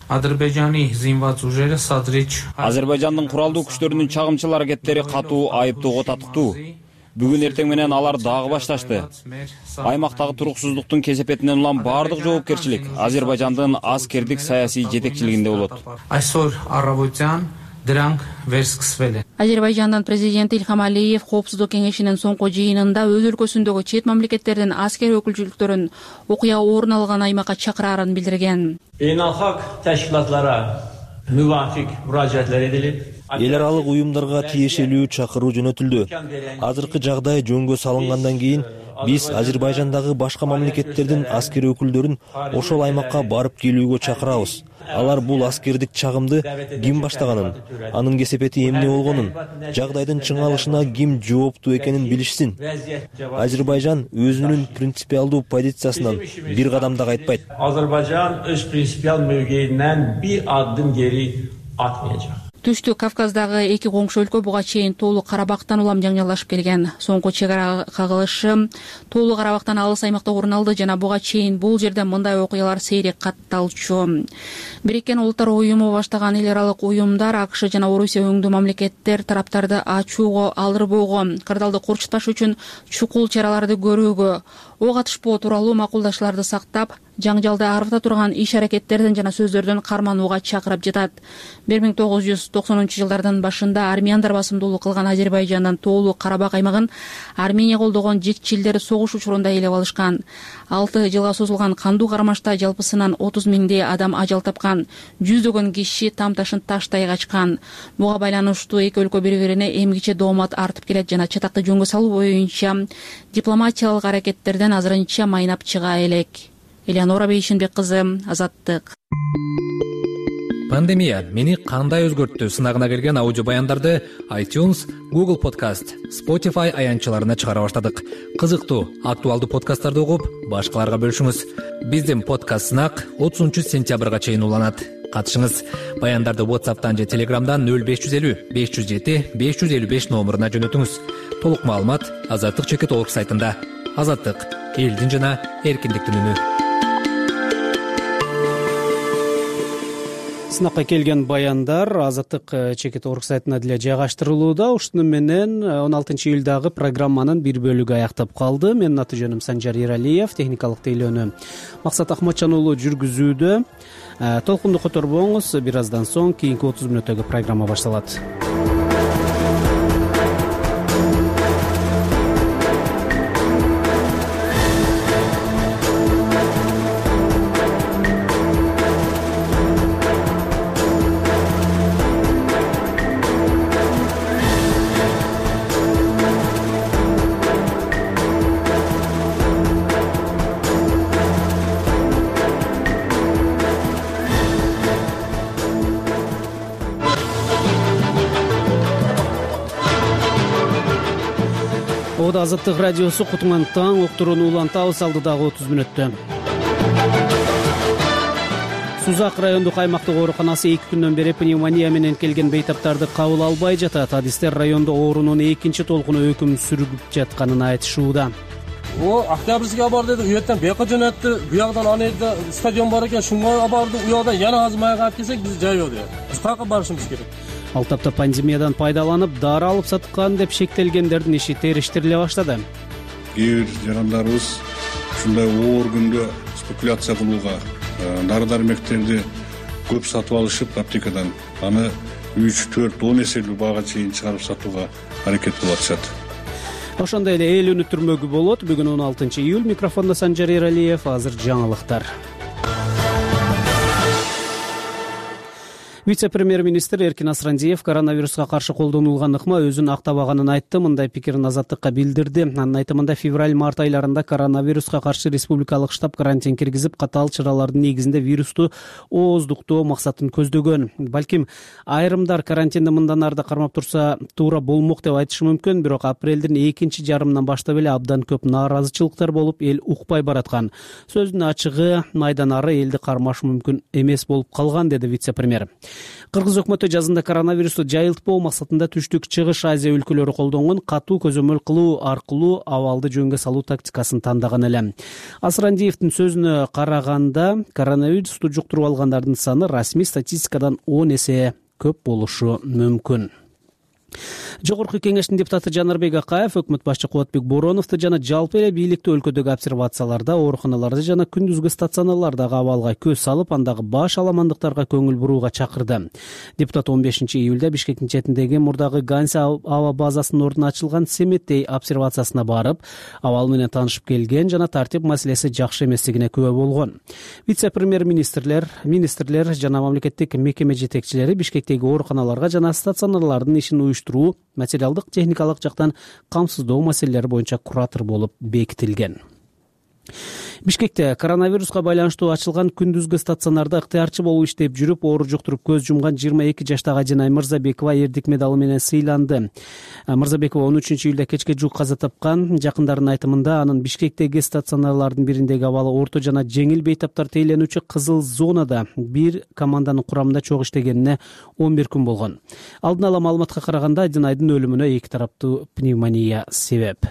Азербайжандын куралдуу күчтөрүнүн чагымчыл аракеттери катуу айыптоого татыктуу. Бүгүн эртең менен алар дагы башташты. Аймактагы туруксуздуктун кесепетинен улам бардык жоопкерчилик Азербайжандын аскердик саясий жетекчилигинде болот. Азербайжандын президенти Ильхам Алиев Коопсуздук кеңешинин соңку жыйынында өз өлкөсүндөгү чет мамлекеттердин аскер өкүлчүлүктөрүн окуя орун алган аймакка чакырарын билдирген. Beynalxalq təşkilatlara müvafiq müraciətlər edilib. Эл аралык уюмдарга тиешелүү чакыруу жөнөтүлдү. Азыркы жагдай жөнгө салынгандан кийин биз Азербайжандагы башка мамлекеттердин аскер өкүлдөрүн ошол аймакка барып келүүгө чакырабыз. Алар бул аскердик чагымды ким баштаганын, анын кесепети эмне болгонун, жагдайдын чыңалышына ким жооптуу экенин билишсин. Азербайжан өзүнүн принципиалдуу позициясынан бир кадам да кайтпайт. Azerbaycan öz prinsipial mövqeyindən bir addım geri atmayacaq. Түштүк Кавказдагы эки коңшу өлкө буга чейин Тоолук Карабактан улам жаңжалдашып келген. Соңку чек ара кагылышы Тоолук Карабактан алыс аймакта орун алды жана буга чейин бул жерде мындай окуялар сейрек катталчу. Бириккен Улуттар уюму баштаган эл аралык уюмдар АКШ жана Орусия өңдүү мамлекеттер тараптарды ачууга алдырбоого, кырдаалды корчутпаш үчүн чукул чараларды көрүүгө, ок атышпоо тууралуу макулдашууларды сактап, жаңжалды арыфта турган иш аракеттерден жана сөздөрдөн карманууга чакырып жатат. 1990-жылдардын башында армяндар басымдуулук кылган Азербайжандын Тоолук Карабак аймагын Армения колдогон жетчилдер согуш учурунда ээлеп алышкан. 6 жылга созулган кандуу кармашта жалпысынан 30.000 адам ажал тапкан, 100дөгөн киши тамташын таштай качкан. Буга байланыштуу эки өлкө бири-бирине эмгиче доомат артып келет жана чатакты жөнгө салуу боюнча дипломатиялык аракеттерден азырынча майнап чыга элек. Элеонора Бейшенбек кызы, Азаттык. Пандемия мени кандай өзгөрттү сынагына келген аудио баяндарды iTunes, Google Podcast, Spotify аянтчаларына чыгара баштадык. Кызыктуу, актуалдуу подкасттарды угуп, башкаларга бөлүшүңүз. Биздин подкаст сынак 30-сентябрга чейин уланат. Катышыңыз. Баяндарды WhatsApp'тан же Telegram'дан 0550 507 555 номуруна жөнөтүңүз. Толук маалымат azatlyk.org сайтында. Азаттык — элдин жана эркиндиктин үнү. Сынакка келген баяндар azatlyk.org сайтына деле жайгаштырылууда. Ушуну менен 16 июлдагы программанын бир бөлүгү аяктап калды. Менин аты жөнүм Санжар Иралиев, техникалык тейлөөнү Максат Ахматжан уулу жүргүзүүдө. Толкунду которбоңуз, бир аздан соң кийинки 30 мүнөттөгү программа башталат. Азаттык радиосу Кутуңан таң уктурууну улантабыз алдыдагы 30 мүнөттө. Сузак райондук аймактык ооруканасы 2 күндөн бери пневмония менен келген бейтаптарды кабыл албай жатат. Адистер райондо оорунун экинчи толкуну өкүм сүрүп жатканын айтышууда. Октябрьскийге бар деди, уяктан бияка жөнөттү, буягдан аны жерде стадион бар экен, шунга барды, уягдан жана азыр майга алып келсек биз жайбайт. Биз каяка барышыбыз керек? Ал тапта пандемиядан пайдаланып, дары алып саткан деп шектелгендердин иши териштириле баштады. Кээ бир жарандарыбыз ушундай оор күндө спекуляция кылууга, дары-дармектерди көп сатып алышып аптекадан, аны 3-4-10 эселүү баага чейин чыгарып сатууга аракет кылып атышат. Ошондой эле эл өнүктүрмөгү болот. Бүгүн 16 июль, микрофондо Санжар Иралиев, азыр жаңылыктар. Вице-премьер-министр Эркин Асрандиев коронавируска каршы колдонулган ыкма өзүн актабаганын айтты. Мындай пикирин Азаттыкка билдирди. Анын айтымында февраль-март айларында коронавируска каршы республикалык штаб карантин киргизип, катаал чаралардын негизинде вирусту ооздуктоо максатын көздөгөн. Балким айрымдар карантинди мындан ары да кармап турса туура болмок деп айтышы мүмкүн, бирок апрелдин экинчи жарымынан баштап эле абдан көп нааразычылыктар болуп, эл укпай бараткан. Сөздүн ачыгы, майдан ары элди кармаш мүмкүн эмес болуп калган, деди вице-премьер. Кыргыз өкмөтү жазында коронавирусту жайылтпоо максатында Түштүк Чыгыш Азия өлкөлөрү колдонгон катуу көзөмөл кылуу аркылуу абалды жөнгө салуу тактикасын тандаган эле. Асрандиевдин сөзүнө караганда, коронавирусту жуктуруп алгандардын саны расмий статистикадан 10 эсе көп болушу мүмкүн. Жогорку кеңештин депутаты Жанарбек Акаев өкмөт башчы Кубатбек Бороновду жана жалпы эле бийликти өлкөдөгү обсервацияларда, ооруканаларда жана күндүзгү стационарлардагы абалга көз салып, андагы баш аламандыктарга көңүл бурууга чакырды. Депутат 15 июлда Бишкектин четиндеги мурдагы Ганси аба базасынын ордуна ачылган Семеттей обсервациясына барып, абал менен таанышып келген жана тартип маселеси жакшы эместигине күбө болгон. Вице-премьер министрлер жана мамлекеттик мекеме жетекчилери Бишкектеги ооруканаларга жана стационарлардын ишин уюштуруу, материалдык техникалык жактан камсыздоо маселелери боюнча куратор болуп бекитилген. Бишкекте коронавируска байланыштуу ачылган күндүзгү стационарда ыктыярчы болуп иштеп жүрүп, оору жуктуруп көз жумган 22 жаштагы Ажинай Мырзабекова эрдик медалы менен сыйланды. Мырзабекова 13 июлда кечке жуук каза тапкан. Жакындарынын айтымында анын Бишкектеги стационарлардын бириндеги абалы орто жана жеңил бейтаптар тейленүүчү кызыл зонада бир команданын курамында чогуу иштегенине 11 күн болгон. Алдын ала маалыматка караганда Ажинайдын өлүмүнө эки тараптуу пневмония себеп.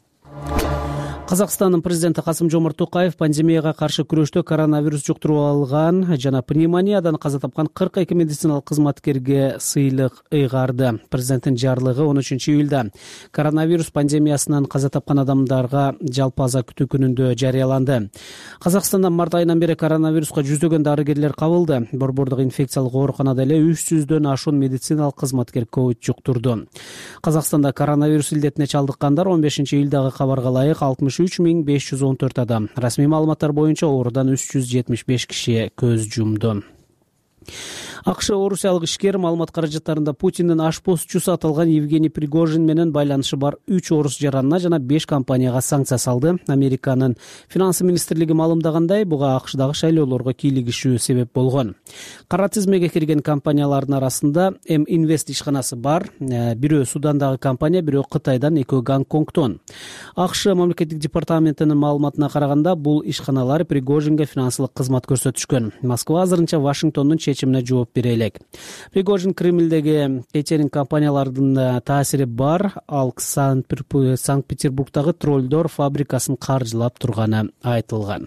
Казакстандын президенти Касым-Жомарт Токаев пандемияга каршы күрөштө коронавирус жуктуруп алган жана пневмониядан каза тапкан 42 медициналык кызматкерге сыйлык ыйгарды. Президенттин жарлыгы 13 июлда коронавирус пандемиясынан каза тапкан адамдарга жалпы аза күтүү күнүндө жарыяланды. Казакстанда март айынан бери коронавируска жүздөгөн дарыгерлер кабылды. Борбордук инфекциялык ооруканада эле 300дөн ашуун медициналык кызматкер ковид жуктурду. Казакстанда коронавирус илдетине чалдыккандар 15 июлдагы кабарга ылайык 63.514 адам. Расмий маалыматтар боюнча оорудан 375 киши көз жумду. АКШ орусиялык ишкер маалымат каражаттарында Путиндин ашпозчусу аталган Евгений Пригожин менен байланышы бар 3 орус жаранына жана 5 компанияга санкция салды. Американын финансы министрлиги маалымдагандай, буга АКШдагы шайлоолорго кийлигишүү себеп болгон. Кара тизмеге кирген компаниялардын арасында М-Инвест ишканасы бар. Бирөө Судандагы компания, бирөө Кытайдан, экөө Гонконгтон. АКШ мамлекеттик департаментинин маалыматына караганда, бул ишканалар Пригожинге финансылык кызмат көрсөтүшкөн. Москва азырынча Вашингтондун чечимине жооп бере элек. Пригожин Кремлдеги кейтеринг компаниялардын таасири бар, ал Санкт-Петербургдагы троллдор фабрикасын каржылап турганы айтылган.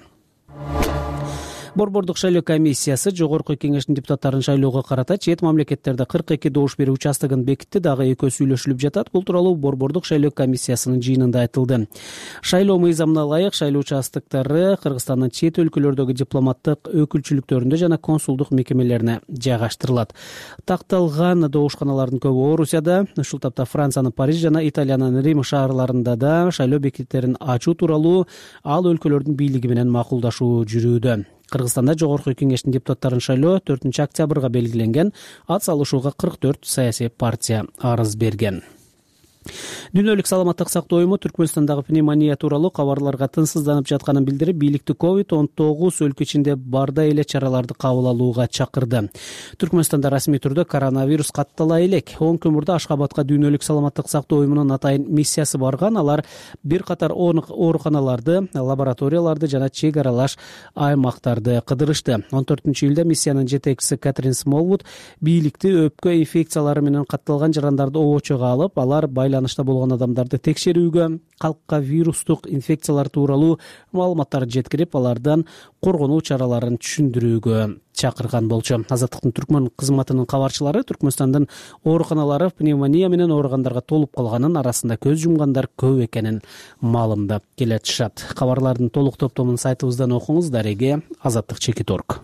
Борбордук шайлоо комиссиясы жогорку кеңештин депутаттарын шайлоого карата чет мамлекеттерде 42 добуш берүү участогун бекитти, дагы экөө сүйлөшүлүп жатат. Бул тууралуу Борбордук шайлоо комиссиясынын жыйынында айтылды. Шайлоо мыйзамына ылайык шайлоо участоктору Кыргызстандын чет өлкөлөрдөгү дипломаттык өкүлчүлүктөрүндө жана консулдук мекемелерине жайгаштырылат. Такталган добушканалардын көбү Орусияда, ушул тапта Франциянын Париж жана Италиянын Рим шаарларында да шайлоо бекеттерин ачуу тууралуу ал өлкөлөрдүн бийлиги менен макулдашуу жүрүүдө. Кыргызстанда жогорку кеңештин депутаттарын шайлоо 4 октябрга белгиленген. Ат салышууга 44 саясий партия арыз берген. Дүйнөлүк саламаттык сактоо уюму Түркмөнстандагы пневмония тууралуу кабарларга тынчсызданып жатканын билдирип, бийликти COVID-19 өлкө ичинде барда эле чараларды кабыл алууга чакырды. Түркмөнстанда расмий түрдө коронавирус каттала элек. 10 күн Ашхабадка дүйнөлүк саламаттык сактоо уюмунун атайын миссиясы барган. Алар бир катар ооруканаларды, лабораторияларды жана чек аралаш аймактарды кыдырышты. 14-июлда миссиянын жетекчиси Кэтрин Смолвуд бийликти өпкө инфекциялары менен катталган жарандарды обочого алып, алар байланышта болгон адамдарды текшерүүгө, калкка вирустук инфекциялар тууралуу маалыматтарды жеткирип, алардан коргонуу чараларын түшүндүрүүгө чакырган болчу. Азаттыктын түркмөн кызматынын кабарчылары Түркмөнстандын ооруканалары пневмония менен ооругандарга толуп калганын, арасында көз жумгандар көп экенин маалымдап келатышат. Кабарлардын толук топтомун сайтыбыздан окуңуз. Дареге Азаттык.org.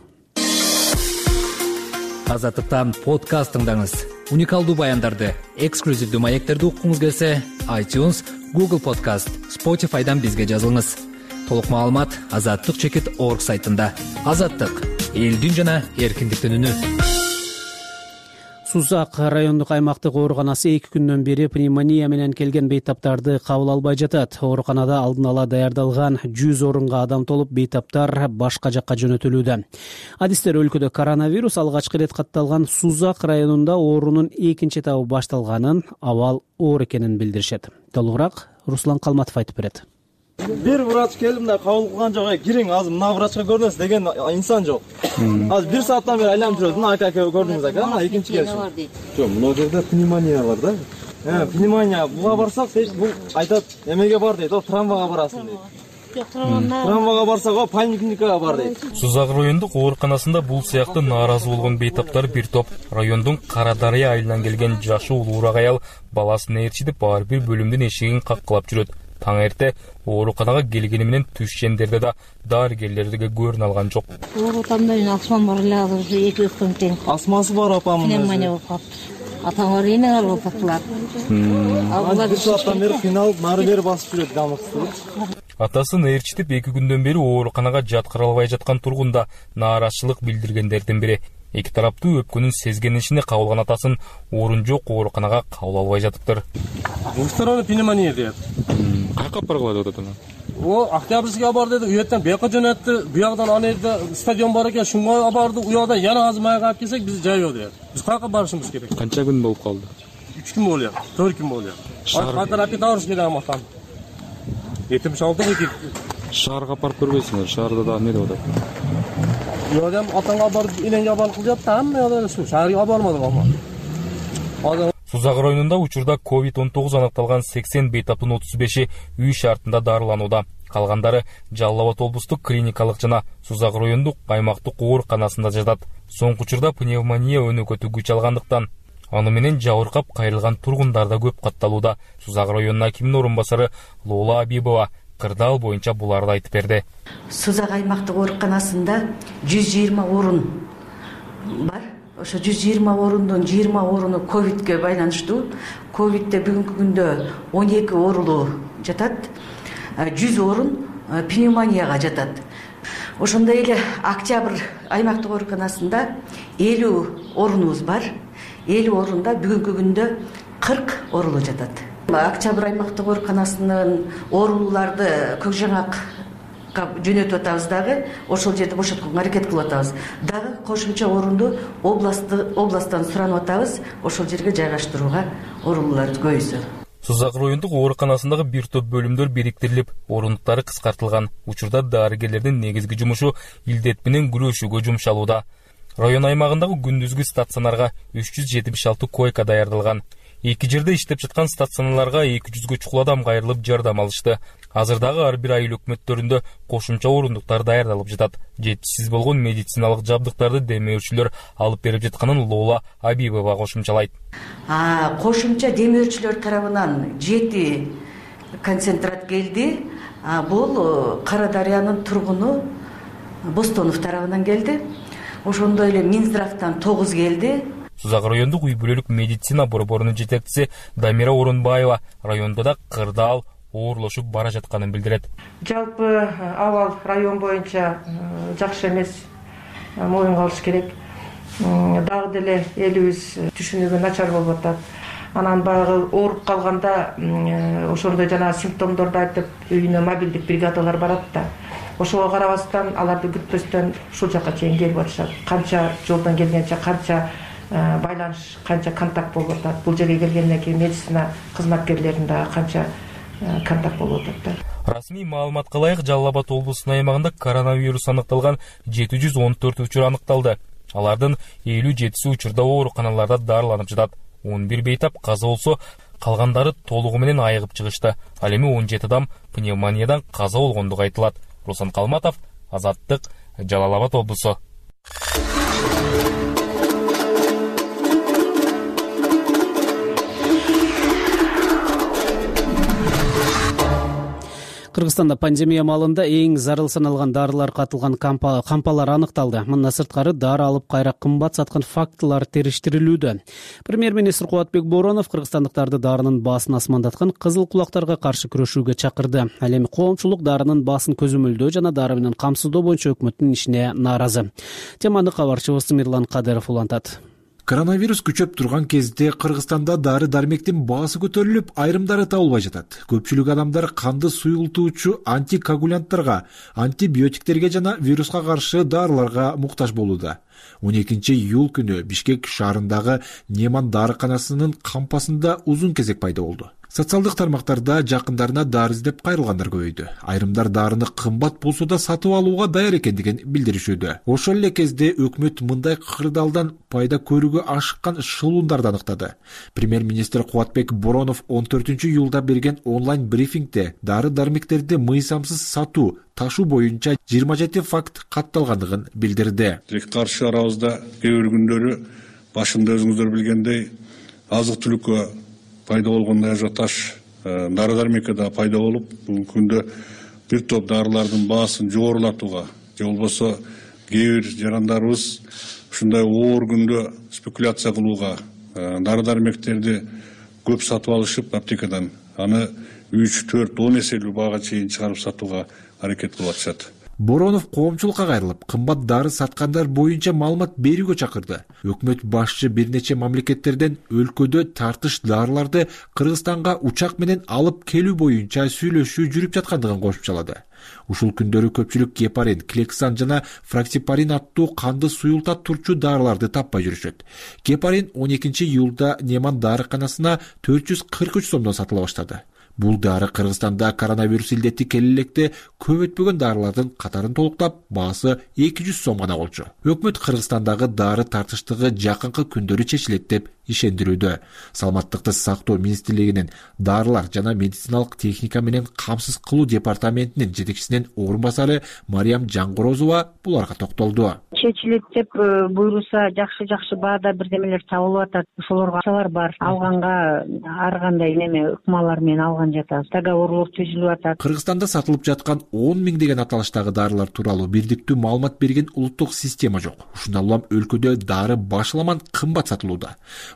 Азаттыктан подкаст тыңдаңыз. Уникалдуу баяндарды, эксклюзивдүү маектерди уккуңуз келсе, iTunes, Google Podcast, Spotify'дан бизге жазылыңыз. Толук маалымат Azattyk.org сайтында. Азаттык — элдин жана эркиндиктин үнү. Сузак райондук аймактык ооруканасы 2 күндөн бери пневмония менен келген бейтаптарды кабыл албай жатат. Ооруканада алдын ала даярдалган 100 орунга адам толуп, бейтаптар башка жакка жөнөтүлүүдө. Адистер өлкөдө коронавирус алгачкы ирет катталган Сузак районунда оорунун 2-чи этабы башталганын, абал оор экенин билдиришет. Толугураак Руслан Калматов айтып берет. Бир врач келип мына кабыл кылган жок, кириң азыр мына врачка көрүнөсүз деген инсан жок. Азыр 1 сааттан бери айланып жүрөбүз. Мына ака көрдүңүз ака, мына экинчи келишим. Жок, мына жерде пневмония бар да. Пневмония буга барсак, бул айтат, эмеге бар дейт, травмага барасың дейт. Травмага барсак, поликлиникага бар дейт. Сузак райондук ооруканасында бул сыяктуу нааразы болгон бейтаптар бир топ райондун Кара Дарыя айылынан келген жашы улуураак аял баласын ээрчитип ар бир бөлүмдүн эшигин каккылап жүрөт. Таң эрте ооруканага келгени менен түшкендерде да дарыгерлерге көрүнө алган жок. Ооруканамда мен асман бар эле, азыр 2 күн тең. Асмасы бар апамын. Пневмония болуп калды. Атаңар эне алып калдылар. Алар 1 сааттан бери кыйналып, нары бери басып жүрөт гамыксыз. Атасын ээрчитип 2 күндөн бери ооруканага жаткыра албай жаткан тургунда нааразычылык билдиргендердин бири. Эки тараптуу өпкөнүн сезгенишине кабылган атасын орун жок ооруканага кабыл албай жатыптыр. Второй пневмония дейт. Кайка алып баргыла деп атат. Октябрьскийге бар деди, уяктан бияка жөнөттү. Буягдан аны жерде стадион бар экен, шунга барды. Уягдан яна азыр майга алып келсек, биз жайбы дейт. Биз кайка барышыбыз керек? Канча күн болуп калды? 3 күн болуп, 4 күн болуп. Кайра апет авырыш керек амактан. Этим шалдык эки. Шаарга барып көрбөйсүңөр, шаарда да эмне деп атат? Йодам атаңга барып, энеңге барып кыл деп там, мен шу шаарга бармадым ама. Сузак районунда учурда COVID-19 аныкталган 80 бейтаптын 35-и үй шартында дарыланууда. Калгандары Жалал Абад облустук клиникалык жана Сузак райондук аймактык ооруканасында жатат. Соңку учурда пневмония өнөкөтү күч алгандыктан аны менен жабыркап кайрылган тургундар да көп катталууда. Сузак районунун акиминин орун басары Лола Абибова кырдаал боюнча буларды айтып берди. Сузак аймактык ооруканасында 120 орун бар. Ошо 120 орундун 20 оруну ковидке байланыштуу. Ковидте бүгүнкү күндө 12 оорулуу жатат. 100 орун пневмонияга жатат. Ошондой эле Октябрь аймактык ооруканасында 50 орунубуз бар. 50 орунда бүгүнкү күндө 40 оорулуу жатат. Октябрь аймактык ооруканасынын оорулууларды Көкжаңакка жөнөтүп атабыз дагы, ошол жерде бошотконго аракет кылып атабыз. Дагы кошумча орунду областтан суранып атабыз, ошол жерге жайгаштырууга оорулууларды көбөйсө. Сузак райондук ооруканасындагы бир топ бөлүмдөр бириктирилип, орундуктары кыскартылган. Учурда дарыгерлердин негизги жумушу илдет менен күрөшүүгө жумшалууда. Район аймагындагы күндүзгү стационарга 376 койка даярдалган. Эки жерде иштеп жаткан стационарларга 200гө чукул адам кайрылып жардам алышты. Азырдагы ар бир айыл өкмөттөрүндө кошумча орундуктар даярдалып жатат. Жетишсиз болгон медициналык жабдыктарды демөөрчүлөр алып берип жатканын Лола Абибова кошумчалайт. Кошумча демөөрчүлөр тарабынан 7 концентрат келди. Бул Кара Дарыянын тургуну Бостонов тарабынан келди. Ошондой эле Минздравтан 9 келди. Сузак райондук үй бүлөлүк медицина борборунун жетекчиси Дамира Орунбаева райондо да кырдаал оорлошуп бара жатканын билдирет. Жалпы абал район боюнча жакшы эмес, моюнга алыш керек. Дагы деле элибиз түшүнүгү начар болуп атат. Анан баягы ооруп калганда ошондой жана симптомдорду айтып, үйүнө мобилдик бригадалар барат да. Ошого карабастан аларды күтпөстөн ушул жака чейин келип атышат. Канча жолдон келгенче, канча байланыш, канча контакт болуп атат. Бул жерге келгенден кийин медицина кызматкерлеринин дагы канча контакт болуп атат. Расмий маалыматка ылайык Жалал Абад облусунун аймагында коронавирус аныкталган 714 учур аныкталды. Алардын 57 учурда ооруканаларда дарыланып жатат. 11 бейтап каза болсо, калгандары толугу менен айыгып чыгышты. Ал эми 17 адам пневмониядан каза болгондугу айтылат. Руслан Калматов, Азаттык, Жалал Абад облусу. Кыргызстанда пандемия маалында эң зарыл саналган дарылар катылган кампалар аныкталды. Мындан сырткары дары алып кайра кымбат саткан фактылар териштирилүүдө. Премьер-министр Кубатбек Боронов кыргызстандыктарды дарынын баасын асмандаткан кызыл кулактарга каршы күрөшүүгө чакырды. Ал эми коомчулук дарынын баасын көзөмөлдөө жана дары менен камсыздоо боюнча өкмөттүн ишине нааразы. Теманы кабарчыбыз Мирлан Кадыров улантат. Коронавирус күчөп турган кезде Кыргызстанда дары-дармектин баасы көтөрүлүп, айрымдары табылбай жатат. Көпчүлүк адамдар канды суюлтуучу антикоагулянттарга, антибиотиктерге жана вируска каршы дарыларга муктаж болууда. 12-июл күнү Бишкек шаарындагы Неман дарыканасынын кампасында узун кезек пайда болду. Социалдык тармактарда жакындарына дары издеп кайрылгандар көбөйдү. Айрымдар дарыны кымбат болсо да сатып алууга даяр экендигин билдиришүүдө. Ошол эле кезде өкмөт мындай кырдаалдан пайда көрүүгө ашыккан шылуундарды аныктады. Премьер-министр Кубатбек Боронов 14-июлда берген онлайн брифингде дары-дармектерди мыйзамсыз сатуу, ташуу боюнча 27 факт катталгандыгын билдирди. Каршы арабызда кээ бир күндөрү башында өзүңүздөр билгендей азык-түлүккө пайда болгон ажиотаж дары-дармекке да пайда болуп, бүгүнкү күндө бир топ дарылардын баасын жогорулатууга, же болбосо кээ бир жарандарыбыз ушундай оор күндө спекуляция кылууга, дары-дармектерди көп сатып алышып аптекадан, аны 3-4-10 эселүү баага чейин чыгарып сатууга аракет кылып атышат. Боронов коомчулукка кайрылып, кымбат дары саткандар боюнча маалымат берүүгө чакырды. Өкмөт башчы бир нече мамлекеттерден өлкөдө тартыш дарыларды Кыргызстанга учак менен алып келүү боюнча сүйлөшүү жүрүп жаткандыгын кошумчалады. Ушул күндөрү көпчүлүк гепарин, Клексан жана Фраксипарин аттуу канды суюлтат турчу дарыларды таппай жүрүшөт. Гепарин 12-июлда Неман дарыканасына 443 сомдон сатыла баштады. Бул дары Кыргызстанда коронавирус илдети келелекте көп өтпөгөн дарылардын катарын толуктап, баасы 200 сом гана болчу. Өкмөт Кыргызстандагы дары тартыштыгы жакынкы күндөрү чечилет деп ишендирүүдө. Саламаттыкты сактоо министрлигинин дарылар жана медициналык техника менен камсыз кылуу департаментинин жетекчисинин орун басары Мариям Жаңгорозова буларга токтолду. Чечилет деп буйруса жакшы баада бирдемелер табылып атат. Ошолорго акчалар бар. Алганга ар кандай неме ыкмалар менен алган жатабыз. Договорлор түзүлүп атат. Кыргызстанда сатылып жаткан 10 000 деген аталыштагы дарылар тууралуу бирдиктүү маалымат берген улуттук система жок. Ушундан улам өлкөдө дары башаламан кымбат сатылууда.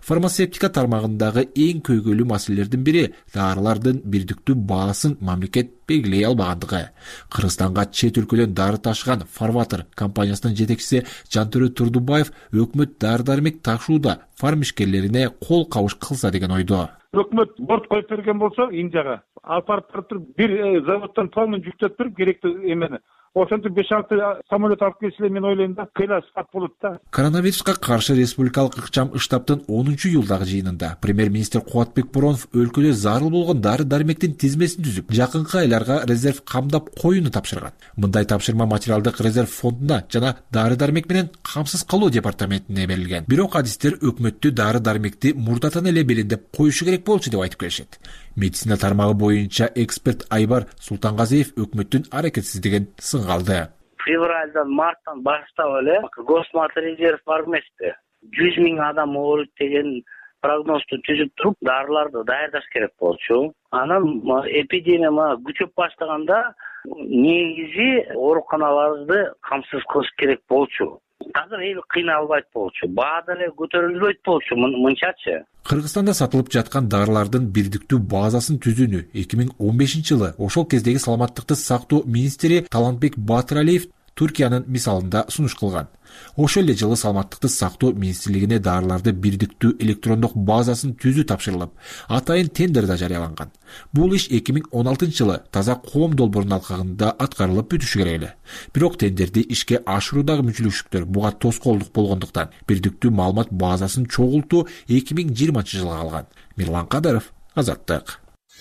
Фармацевтика тармагындагы эң көйгөйлүү маселелердин бири дарылардын бирдиктүү баасын мамлекет белгилей албагандыгы. Кыргызстанга чет өлкөдөн дары ташыган Фарватер компаниясынын жетекчиси Жантөрө Турдубаев өкмөт дары-дармек ташууда фармишкерлерине кол кабыш кылса деген ойдо. Өкмөт борт коюп берген болсо Индияга алып барып туруп бир заводдон полный жүктөп туруп керектүү эмени ошентип 5-6 самолет алып келсе мен ойлойм да кыйла саат болот да. Коронавируска каршы республикалык ыкчам штабтын 10-июлдагы жыйынында премьер-министр Кубатбек Боронов өлкөдө зарыл болгон дары-дармектин тизмесин түзүп, жакынкы айларга резерв камдап коюуну тапшырган. Мындай тапшырма материалдык резерв фондуна жана дары-дармек менен камсыз кылуу департаментине берилген. Бирок адистер өкмөттү дары-дармекти мурдатан эле белиндеп коюшу керек болчу деп айтып келишет. Медицина тармагы боюнча эксперт Айбар Султангазиев өкмөттүн аракетсиздигин сынгалды. Февралдан, марттан баштап эле госмат резерв бар эмеспи? 100 000 адам ооруйт деген прогнозду түзүп туруп, дарыларды даярдаш керек болчу. Анан эпидемия күчөп баштаганда негизи ооруканаларды камсыз кылыш керек болчу. Азыр эл кыйналбайт болчу. Баа деле көтөрүлбөйт болчу мынчачы. Кыргызстанда сатылып жаткан дарылардын бирдиктүү базасын түзүүнү 2015-жылы ошол кездеги саламаттыкты сактоо министри Талантбек Батыралиев Туркиянын мисалында сунуш кылган. Ошол эле жылы саламаттыкты сактоо министрлигине дарыларды бирдиктүү электрондук базасын түзүү тапшырылып, атайын тендер да жарыяланган. Бул иш 2016-жылы таза коом долбоорунун алкагында аткарылып бүтүшү керек эле. Бирок тендерди ишке ашыруудагы мүчүлүкчүлүктөр буга тоскоолдук болгондуктан бирдиктүү маалымат базасын чогултуу 2020-жылга калган. Мирлан Кадыров, Азаттык.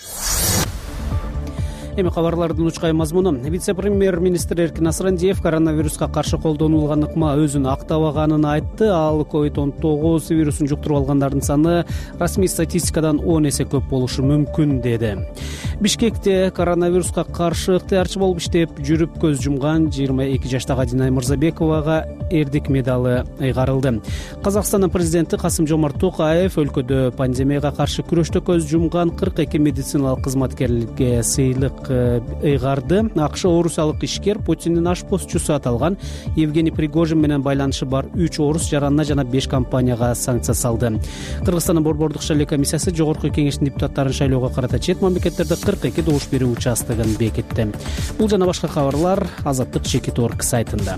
Эми кабарлардын учкай мазмуну. Вице-премьер-министр Эркин Асрандиев коронавируска каршы колдонулган ыкма өзүн актабаганын айтты. Ал COVID-19 вирусун жуктуруп алгандардын саны расмий статистикадан 10 эсе көп болушу мүмкүн деди. Бишкекте коронавируска каршы ыктыярчы болуп иштеп жүрүп көз жумган 22 жаштагы Динай Мырзабековага эрдик медалы ыйгарылды. Казакстандын президенти Касым-Жомарт Токаев өлкөдө пандемияга каршы күрөштө көз жумган 42 медициналык кызматкерге сыйлык ыйгарды. АКШ орусиялык ишкер Путиндин ашпозчусу аталган Евгений Пригожин менен байланышы бар 3 орус жаранына жана 5 компанияга санкция салды. Кыргызстандын борбордук шайлоо комиссиясы жогорку кеңештин депутаттарын шайлоого карата чет мамлекеттерде 42 добуш берүү участогун бекитти. Бул жана башка кабарлар Азаттык Чекит.орг сайтында.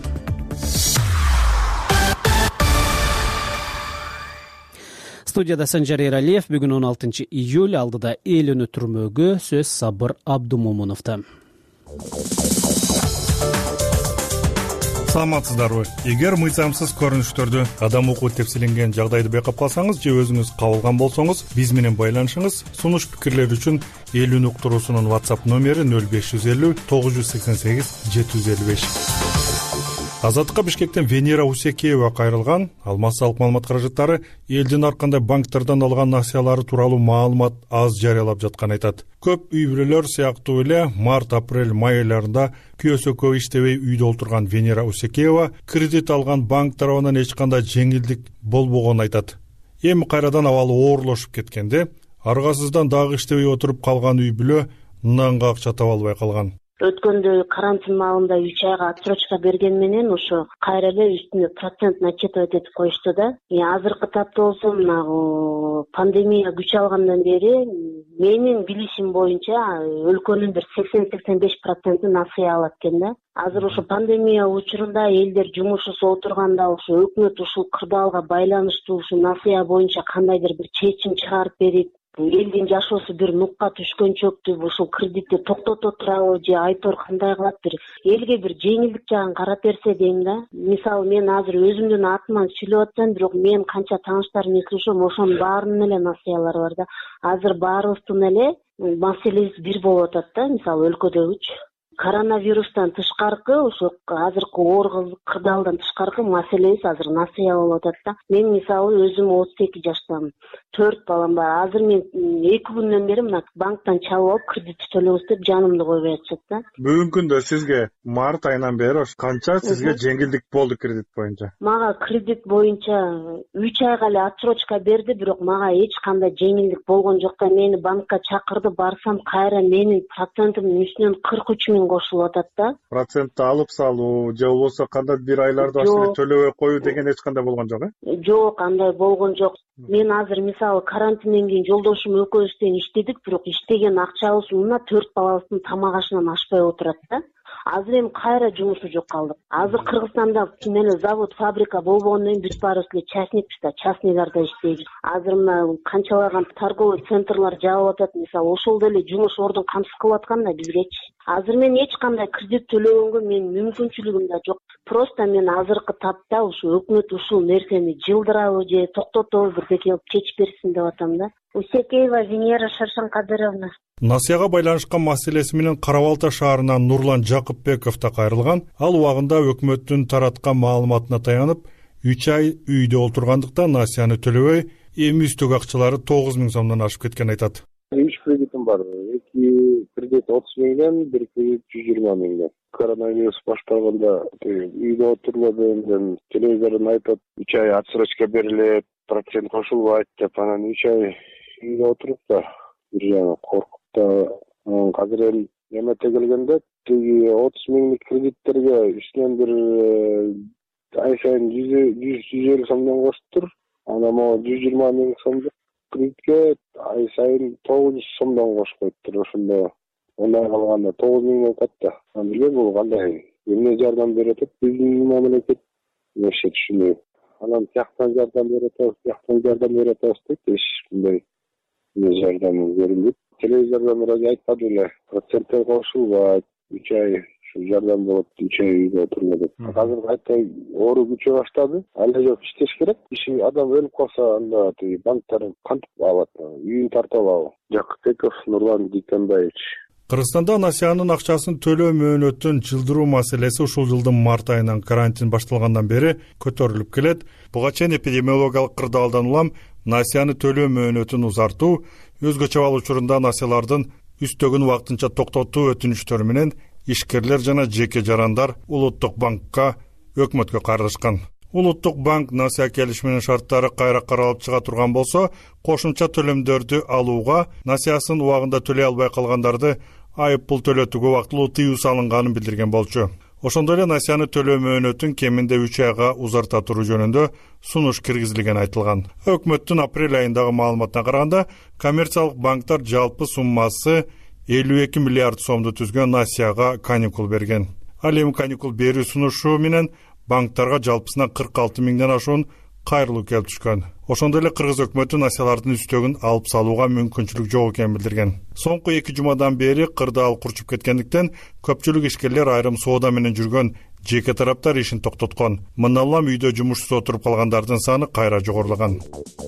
Студияда Санжар Эралиев. Бүгүн 16 июль, алдыда эл өнү түрмөгү сөз Сабыр Абдумомуновдо. Саламатсыздарбы? Эгер мыйзамсыз көрүнүштөрдү адам укуп тепсиленген жагдайды байкап калсаңыз же өзүңүз кабылган болсоңуз, биз менен байланышыңыз. Сунуш пикирлер үчүн эл өнү уктуруусунун WhatsApp номери 0550 988 755. Азаттыкка Бишкектен Венера Усекеева кайрылган. Алмаз-салык маалымат каражаттары элдин аркандай банктардан алган насыялары тууралуу маалымат аз жарыялап жатканын айтат. Көп үй бүлөлөр сыяктуу эле март, апрель, май айларында күйөөсү көп иштебей үйдө отурган Венера Усекеева кредит алган банк тарабынан эч кандай жеңилдик болбогонун айтат. Эми кайрадан абалы оорлошуп кеткенде, аргасыздан дагы иштебей отуруп калган үй бүлө нанга акча таба албай калган. Өткөндө карантин маалында 3 айга отсрочка берген менен ошо кайра эле үстүнө процент начитывать этип коюшту да. Азыркы тапта болсо мына пандемия күч алгандан бери менин билишим боюнча өлкөнүн бир 80-85% насыя алат экен да. Азыр ошо пандемия учурунда элдер жумушсуз отурганда ошо өкмөт ушул кырдаалга байланыштуу ушул насыя боюнча кандайдыр бир чечим чыгарып берип, элдин жашоосу бир нукка түшкөнчөктү ушул кредитти токтото турабы же айтор кандай кылат, бир элге бир жеңилдик жагын карап берсе дейм да. Мисалы мен азыр өзүмдүн атыман сүйлөп атсам, бирок мен канча тааныштарым эслешем, ошонун баарынын эле насыялары бар да. Азыр баарыбыздын эле маселебиз бир болуп атат да, мисалы өлкөдөгүчү. Коронавирустан тышкаркы, ошо азыркы оор кырдаалдан тышкаркы маселебиз азыр насыя болуп атат да. Мен мисалы өзүм 32 жаштамын. 4 балам бар. Азыр мен 2 күндөн бери мына банктан чалып алып кредит төлөбүз деп жанымды койбой атышат да. Бүгүнкү күндө сизге март айынан бери канча сизге жеңилдик болду кредит боюнча? Мага кредит боюнча 3 айга эле отсрочка берди, бирок мага эч кандай жеңилдик болгон жок да. Мени банкка чакырды, барсам кайра менин процентимдин үстүнөн 43 000 чоң кошулуп атат да. Процентти алып салуу же болбосо кандай бир айларды вообще төлөбөй коюу деген эч кандай болгон жок Жок, андай болгон жок. Мен азыр мисалы карантинден кийин жолдошум экөөбүз тең иштедик, бирок иштеген акчабыз мына 4 балабыздын тамак ашынан ашпай отурат да. Азыр эми кайра жумушу жок калдык. Азыр Кыргызстанда эле завод, фабрика болбогондон кийин биз баарыбыз эле частникпиз да, частныйларда иштейбиз. Азыр мына канчалаган торговый центрлар жабылып атат, мисалы ошол деле жумуш ордун камсыз кылып аткан да бизгечи. Азыр мен эч кандай кредит төлөгөнгө менин мүмкүнчүлүгүм да жок. Просто мен азыркы тапта ушу өкмөт ушул нерсени жылдырабы же токтотобу бирдеке кылып чечип берсин деп атам да. Усекеева Венера Шаршанкадыровна. Насияга байланышкан маселеси менен Кара Балта шаарынан Нурлан Жакыпбеков да кайрылган. Ал убагында өкмөттүн тараткан маалыматына таянып, 3 ай үйдө олтургандыктан насияны төлөбөй, эми үстөк акчалары 9000 сомдон ашып кеткен айтат. 3 кредитим бар. 2 кредит 30 миңден, 1 кредит 120 миңден. Коронавирус башталганда үйдө отургандыктан телевизордон айтат, 3 ай отсрочка берилет, процент кошулбайт деп, анан 3 ай үйдө отуруп да бир жана коркуп да азыр эми эмете келгенде тиги 30 миңдик кредиттерге үстүнөн бир ай сайын 150 сомдон кошуптур. Анан могу 120 миң сомдук кредитке ай сайын 900 сомдон кошуп коюптур. Ошондо ондай калганда 9 миң болуп калат да. Анан бул кандай эмне жардам берип атат биздин мамлекет эч түшүнбөйм. Анан тияктан жардам берип атабыз дейт, эч мындай жардам берилбейт. Телевизордон вроде айтпады эле, проценттер кошулбайт, 3 ай ушу жардам болот, 3 ай үйдө отурма деп. Азыр кайта оору күчө баштады, ала жок иштеш керек. Иши адам өлүп калса, анда тиги банктар кантип алат, үйүн тартып алабы? Жакыпбеков Нурлан Дүйкөнбаевич. Кыргызстанда насиянын акчасын төлөө мөөнөтүн жылдыруу маселеси ушул жылдын март айынан карантин башталгандан бери көтөрүлүп келет. Буга чейин эпидемиологиялык кырдаалдан улам насияны төлөө мөөнөтүн узартуу, өзгөчө абал учурунда насиялардын үстөгүн убактынча токтотуу өтүнүчтөрү менен ишкерлер жана жеке жарандар Улуттук банкка өкмөткө кайрылышкан. Улуттук банк насия келишиминин шарттары кайра каралып чыга турган болсо, кошумча төлөмдөрдү алууга, насиясын убагында төлөй албай калгандарды айып пул төлөтүүгө убактылуу тыюу салынганын билдирген болчу. Ошондой эле насияны төлөө мөөнөтүн кеминде 3 айга узарта туруу жөнүндө сунуш киргизилгени айтылган. Өкмөттүн апрель айындагы маалыматына караганда, коммерциялык банктар жалпы суммасы 52 миллиард сомду түзгөн насияга каникул берген. Ал эми каникул берүү сунушу менен банктарга жалпысынан 46 миңден ашуун кайрылуу келип түшкөн. Ошондой эле кыргыз өкмөтү насиялардын үстөгүн алып салууга мүмкүнчүлүк жок экенин билдирген. Соңку 2 жумадан бери кырдаал курчуп кеткендиктен көпчүлүк ишкерлер айрым соода менен жүргөн жеке тараптар ишин токтоткон. Мындан улам үйдө жумушсуз отуруп калгандардын саны кайра жогорулаган.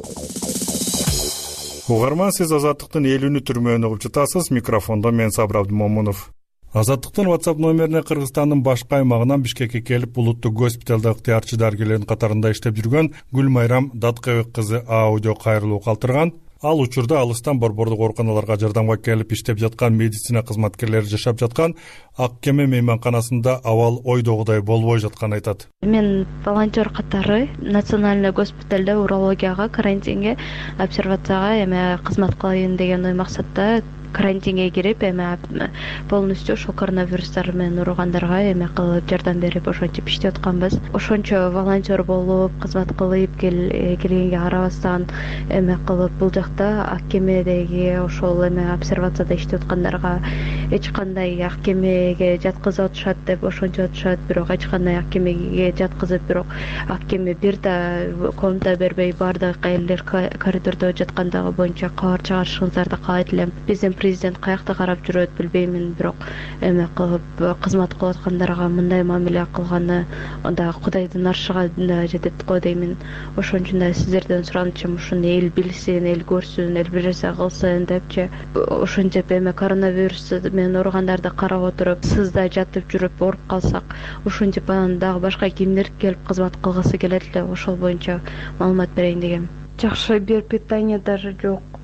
Угарман, сиз Азаттыктын элүүнү түрмөөнү угуп жатасыз. Микрофондо мен Сабыр Абдымомунов. Азаттыктын WhatsApp номерине Кыргызстандын башка аймагынан Бишкекке келип, улуттук госпиталда ыктыярчы дарыгерлердин катарында иштеп жүргөн Гүлмайрам Даткебек кызы аудио кайрылуу калтырган. Ал учурда алыстан борбордук ооруканаларга жардамга келип иштеп жаткан медицина кызматкерлери жашап жаткан Ак Кеме мейманканасында абал ойдогудай болбой жатканын айтат. Мен волонтер катары национальный госпиталда урологияга, карантинге, обсервацияга эме кызмат кылайын деген ой максатта карантинге кирип, эме полностью ошол коронавирустар менен ооругандарга эме кылып жардам берип ошентип иштеп атканбыз. Ошончо волонтер болуп, кызмат кылып келгенге карабастан эме кылып бул жакта Ак Кемедеги ошол эме обсервацияда иштеп аткандарга эч кандай Ак Кемеге жаткызып атышат деп ошончо атышат, бирок эч кандай Ак Кемеге жаткызып, бирок Ак Кеме бир да комната бербей, баардык элдер коридордо жаткандыгы боюнча кабар чыгарышыңыздарды каалайт элем. Биздин президент каякта карап жүрөт билбеймин, бирок эме кылып кызмат кылып аткандарга мындай мамиле кылганы анда Кудайдын аршыга да жетет го деймин. Ошончо сиздерден суранычым ушуну эл билсин, эл көрсүн, эл бир нерсе кылсын депчи. Ошентип эме коронавирус менен ооругандарды карап отуруп, сызда жатып жүрүп ооруп калсак, ушинтип анан дагы башка кимдер келип кызмат кылгысы келет эле, ошол боюнча маалымат берейин дегем. Жакшы, бир питание даже жок.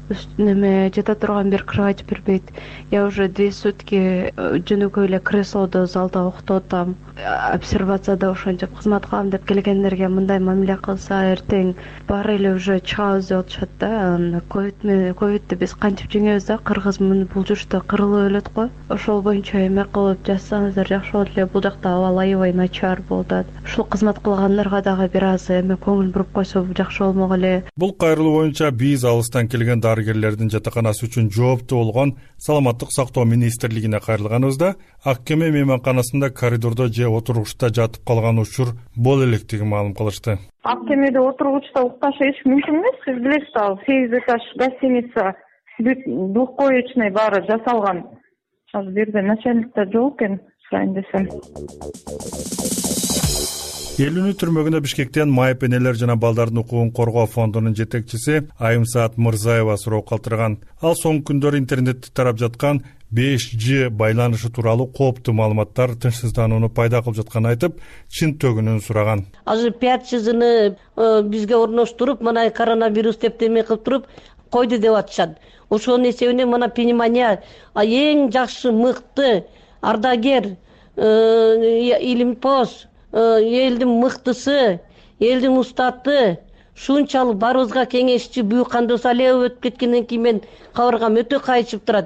неме жата турган бир кровать бербейт. Я уже 2 сутки жөнөкөй эле креслодо залда уктап атам. Обсервацияда ошентип кызмат кылам деп келгендерге мындай мамиле кылса эртең баары эле уже чыгабыз деп атышат да. Ковидти биз кантип жеңебиз да, кыргыз бул жушта кырылып өлөт го. Ошол боюнча эме кылып жазсаңыздар жакшы болот эле. Бул жакта абал аябай начар болуп атат. Ушул кызмат кылгандарга дагы бир аз эме көңүл буруп койсо жакшы болмок эле. Бул кайрылуу боюнча биз алыстан келген дарыгерлердин жатаканасы үчүн жооптуу болгон Саламаттык сактоо министрлигине кайрылганыбызда Ак Кеме мейманканасында коридордо же отургучта жатып калган учур боло электигин маалым кылышты. Ак Кемеде отургучта укташ эч мүмкүн эмес. Сиз билесиз, ал 8 этаж гостиница, двухкоечный баары жасалган. Азыр бир жерде начальникте жок экен, сурайын десем. Элүүнү түрмөгүнө Бишкектен майып энелер жана балдардын укугун коргоо фондунун жетекчиси Айымсаат Мырзаева суроо калтырган. Ал соңку күндөр интернетте тарап жаткан 5G байланышы тууралуу кооптуу маалыматтар тынчсызданууну пайда кылып жатканын айтып, чын төгүнүн сураган. Азыр 5G'ны бизге орноштуруп, мына коронавирус деп эме кылып туруп койду деп атышат. Ошонун эсебинен мына пневмония эң жакшы мыкты ардагер, илимпоз, элдин мыктысы, элдин устаты, шунчалык баарыбызга кеңешчи Бүйүк Кандос Алиева өтүп кеткенден кийин мен кабаргам өтө кайчып турат.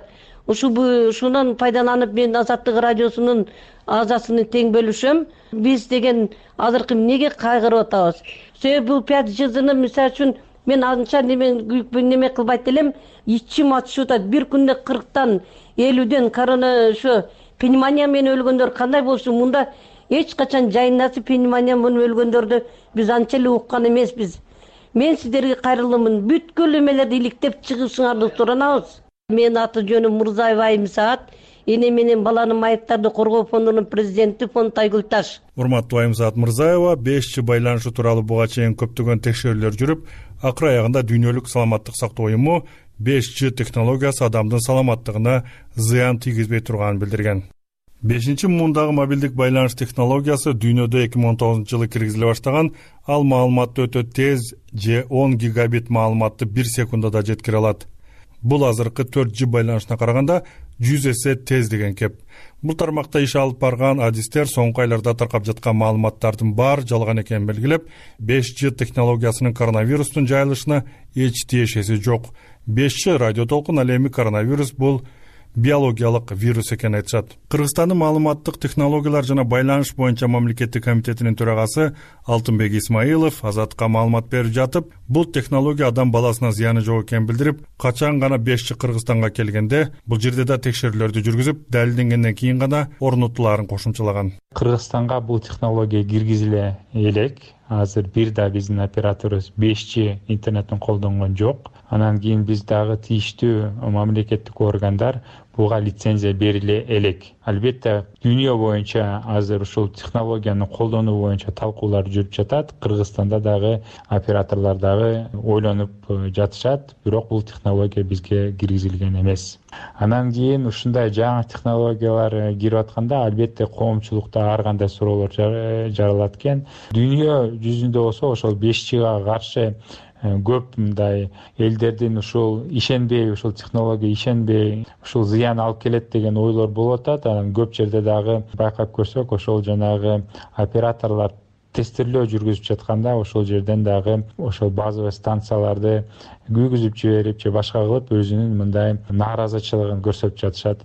Ушунан пайдаланып мен Азаттык радиосунун азасын тең бөлүшөм. Биз деген азыркы эмнеге кайгырып атабыз? Себеби бул 5G'ны мисалы үчүн мен анча неме кылбайт элем, ичим ачышып атат. Бир күндө 40тан 50ден корона пневмония менен өлгөндөр кандай болушу? Мында эч качан жайындасы пневмония менен өлгөндөрдү биз анча эле уккан эмеспиз. Мен сиздерге кайрылымын. Бүткүл эмелерди иликтеп чыгышыңарды суранабыз. Мен аты жөнүм Мурзаева Айымсаат, эне менен баланын майыптарды коргоо фондунун президенти фонд Айгулташ. Урматтуу Айымсаат Мырзаева 5G байланышы тууралуу буга чейин көптөгөн текшерүүлөр жүрүп, акыры аягында Дүйнөлүк саламаттык сактоо уюму 5G технологиясы адамдын саламаттыгына зыян тийгизбей турганын билдирген. 5-муундагы мобилдик байланыш технологиясы дүйнөдө 2019-жылы киргизиле баштаган. Ал маалыматты өтө тез же 10 гигабит маалыматты 1 секундада жеткире алат. Бул азыркы 4G байланышына караганда 100 эсе тез деген кеп. Бул тармакта иш алып барган адистер соңку айларда таркап жаткан маалыматтардын баары жалган экенин белгилеп, 5G технологиясынын коронавирустун жайылышына эч тиешеси жок. 5G радио толкун ал эми коронавирус бул биологиялык вирус экенин айтышат. Кыргызстандын маалыматтык технологиялар жана байланыш боюнча мамлекеттик комитетинин төрагасы Алтынбек Исмаилов Азатка маалымат берип жатып, бул технология адам баласына зыяны жок экенин билдирип, качан гана 5G Кыргызстанга келгенде бул жерде да текшерүүлөрдү жүргүзүп, далилденгенден кийин гана орнотулаарын кошумчалаган. Кыргызстанга бул технология киргизиле элек. Азыр бир да биздин операторубуз 5G интернеттин колдонгон жок. Анан кийин биз дагы тийиштүү мамлекеттик органдар буга лицензия бериле элек. Албетте дүйнө боюнча азыр ушул технологияны колдонуу боюнча талкуулар жүрүп жатат. Кыргызстанда дагы операторлор дагы ойлонуп жатышат, бирок бул технология бизге киргизилген эмес. Анан кийин ушундай жаңы технологиялар кирип атканда албетте коомчулукта ар кандай суроолор жаралат экен. Дүйнө жүзүндө болсо ошол 5G'га каршы көп мындай элдердин ушул ишенбей, ушул технология ишенбей, ушул зыян алып келет деген ойлор болуп атат. Анан көп жерде дагы байкап көрсөк, ошол жанагы операторлор тестирлөө жүргүзүп жатканда ошол жерден дагы ошол базовый станцияларды күйгүзүп жиберип же башка кылып өзүнүн мындай нааразычылыгын көрсөтүп жатышат.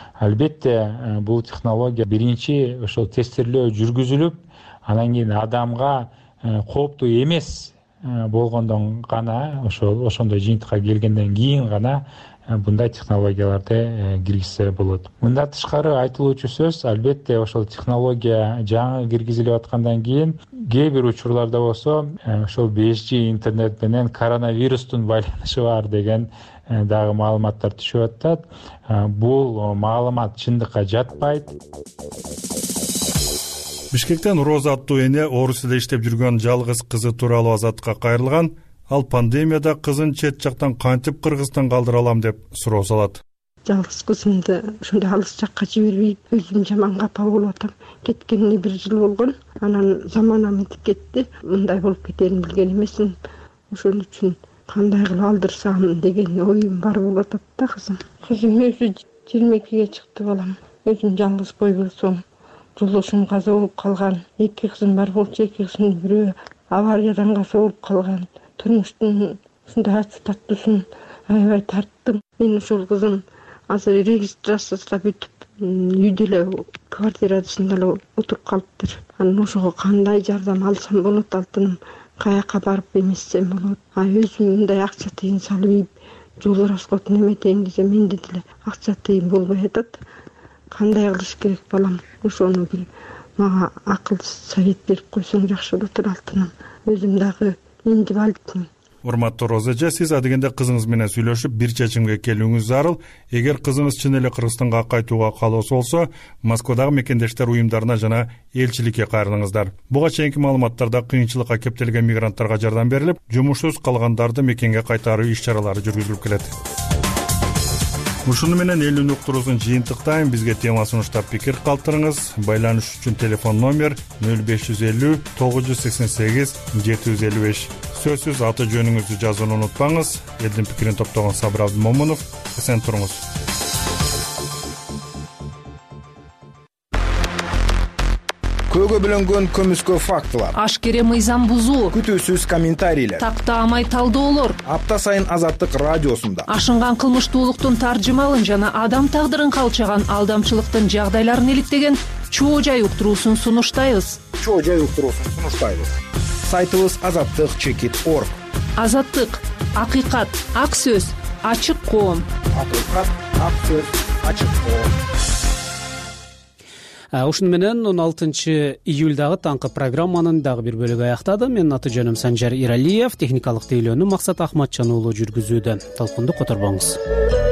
Албетте бул технология биринчи ошол тестирлөө жүргүзүлүп, анан кийин адамга кооптуу эмес болгондон гана ошондой жыйынтыкка келгенден кийин гана мындай технологияларды киргизсе болот. Мындан тышкары айтылуучу сөз, албетте ошол технология жаңы киргизилип аткандан кийин кээ бир учурларда болсо ошол 5G интернет менен коронавирустун байланышы бар деген дагы маалыматтар түшүп атат. Бул маалымат чындыкка жатпайт. Бишкектен Роза аттуу эне орус тилде иштеп жүргөн жалгыз кызы тууралуу Азатка кайрылган. Ал пандемияда кызын чет жактан кантип Кыргызстанга калтыра алам деп суроо салат. Жалгыз кызымды ушундай алыс жакка жибербей, өзүм жаман капа болуп атам. Кеткенине 1 жыл болгон. Анан заманам өтүп кетти. Мындай болуп кетерин билген эмесмин. Ошон үчүн кандай кылып алдырсам деген оюм бар болуп атат да. Кызым өзү 22-ге чыкты балам. Өзүм жалгыз бой болсом, жолдошум каза болуп калган. 2 кызым бар болчу, 2 кызымдын бирөө авариядан каза болуп калган. Турмуштун ушундай таттуусун аябай тарттым. Мен ушул кызым азыр регистрацияга бүтүп, үйдө эле квартирасында эле отуруп калыптыр. Анан ошого кандай жардам алсам болот, алтыным каяка барып эмессем болот. Өзүм мындай акча тыйын салып жол расходун эметейин десем, менде деле акча тыйын болбой атат. Кандай кылыш керек балам? Ошону бир мага акыл совет берип койсоң жакшы болот алтыным. Өзүм дагы индивалидмин. Урматтуу Роза эже, сиз адегенде кызыңыз менен сүйлөшүп бир чечимге келүүңүз зарыл. Эгер кызыңыз чын эле Кыргызстанга кайтууга каалоосу болсо, Москвадагы мекендештер уюмдарына жана элчиликке кайрылыңыздар. Буга чейинки маалыматтарда кыйынчылыкка кептелген мигранттарга жардам берилип, жумушсуз калгандарды мекенге кайтаруу иш-чаралары жүргүзүлүп келет. Ушуну менен элүүнү уктуруусун жыйынтыктайм. Бизге тема сунуштап пикир калтырыңыз. Байланыш үчүн телефон номер 0550 988 755. Сөзсүз аты жөнүңүздү жазууну унутпаңыз. Элдин пикирин топтогон Сабыр Абдымомунов. Эсен туруңуз. Көөгө бөлөнгөн көмүскө фактылар, ашкере мыйзам бузуу, күтүүсүз комментарийлер, тактаамай талдоолор апта сайын Азаттык радиосунда ашынган кылмыштуулуктун таржымалын жана адам тагдырын калчаган алдамчылыктын жагдайларын иликтеген чоо жай уктуруусун сунуштайбыз. Сайтыбыз azattik.org. Азаттык, акыйкат, ак сөз, ачык коом. Акыйкат, ак сөз, ачык коом. Ушуну менен 16-июлдагы таңкы программанын дагы бир бөлүгү аяктады. Менин аты жөнүм Санжар Иралиев, техникалык тейлөөнү Максат Ахматжан уулу жүргүзүүдө. Талкунду которбоңуз.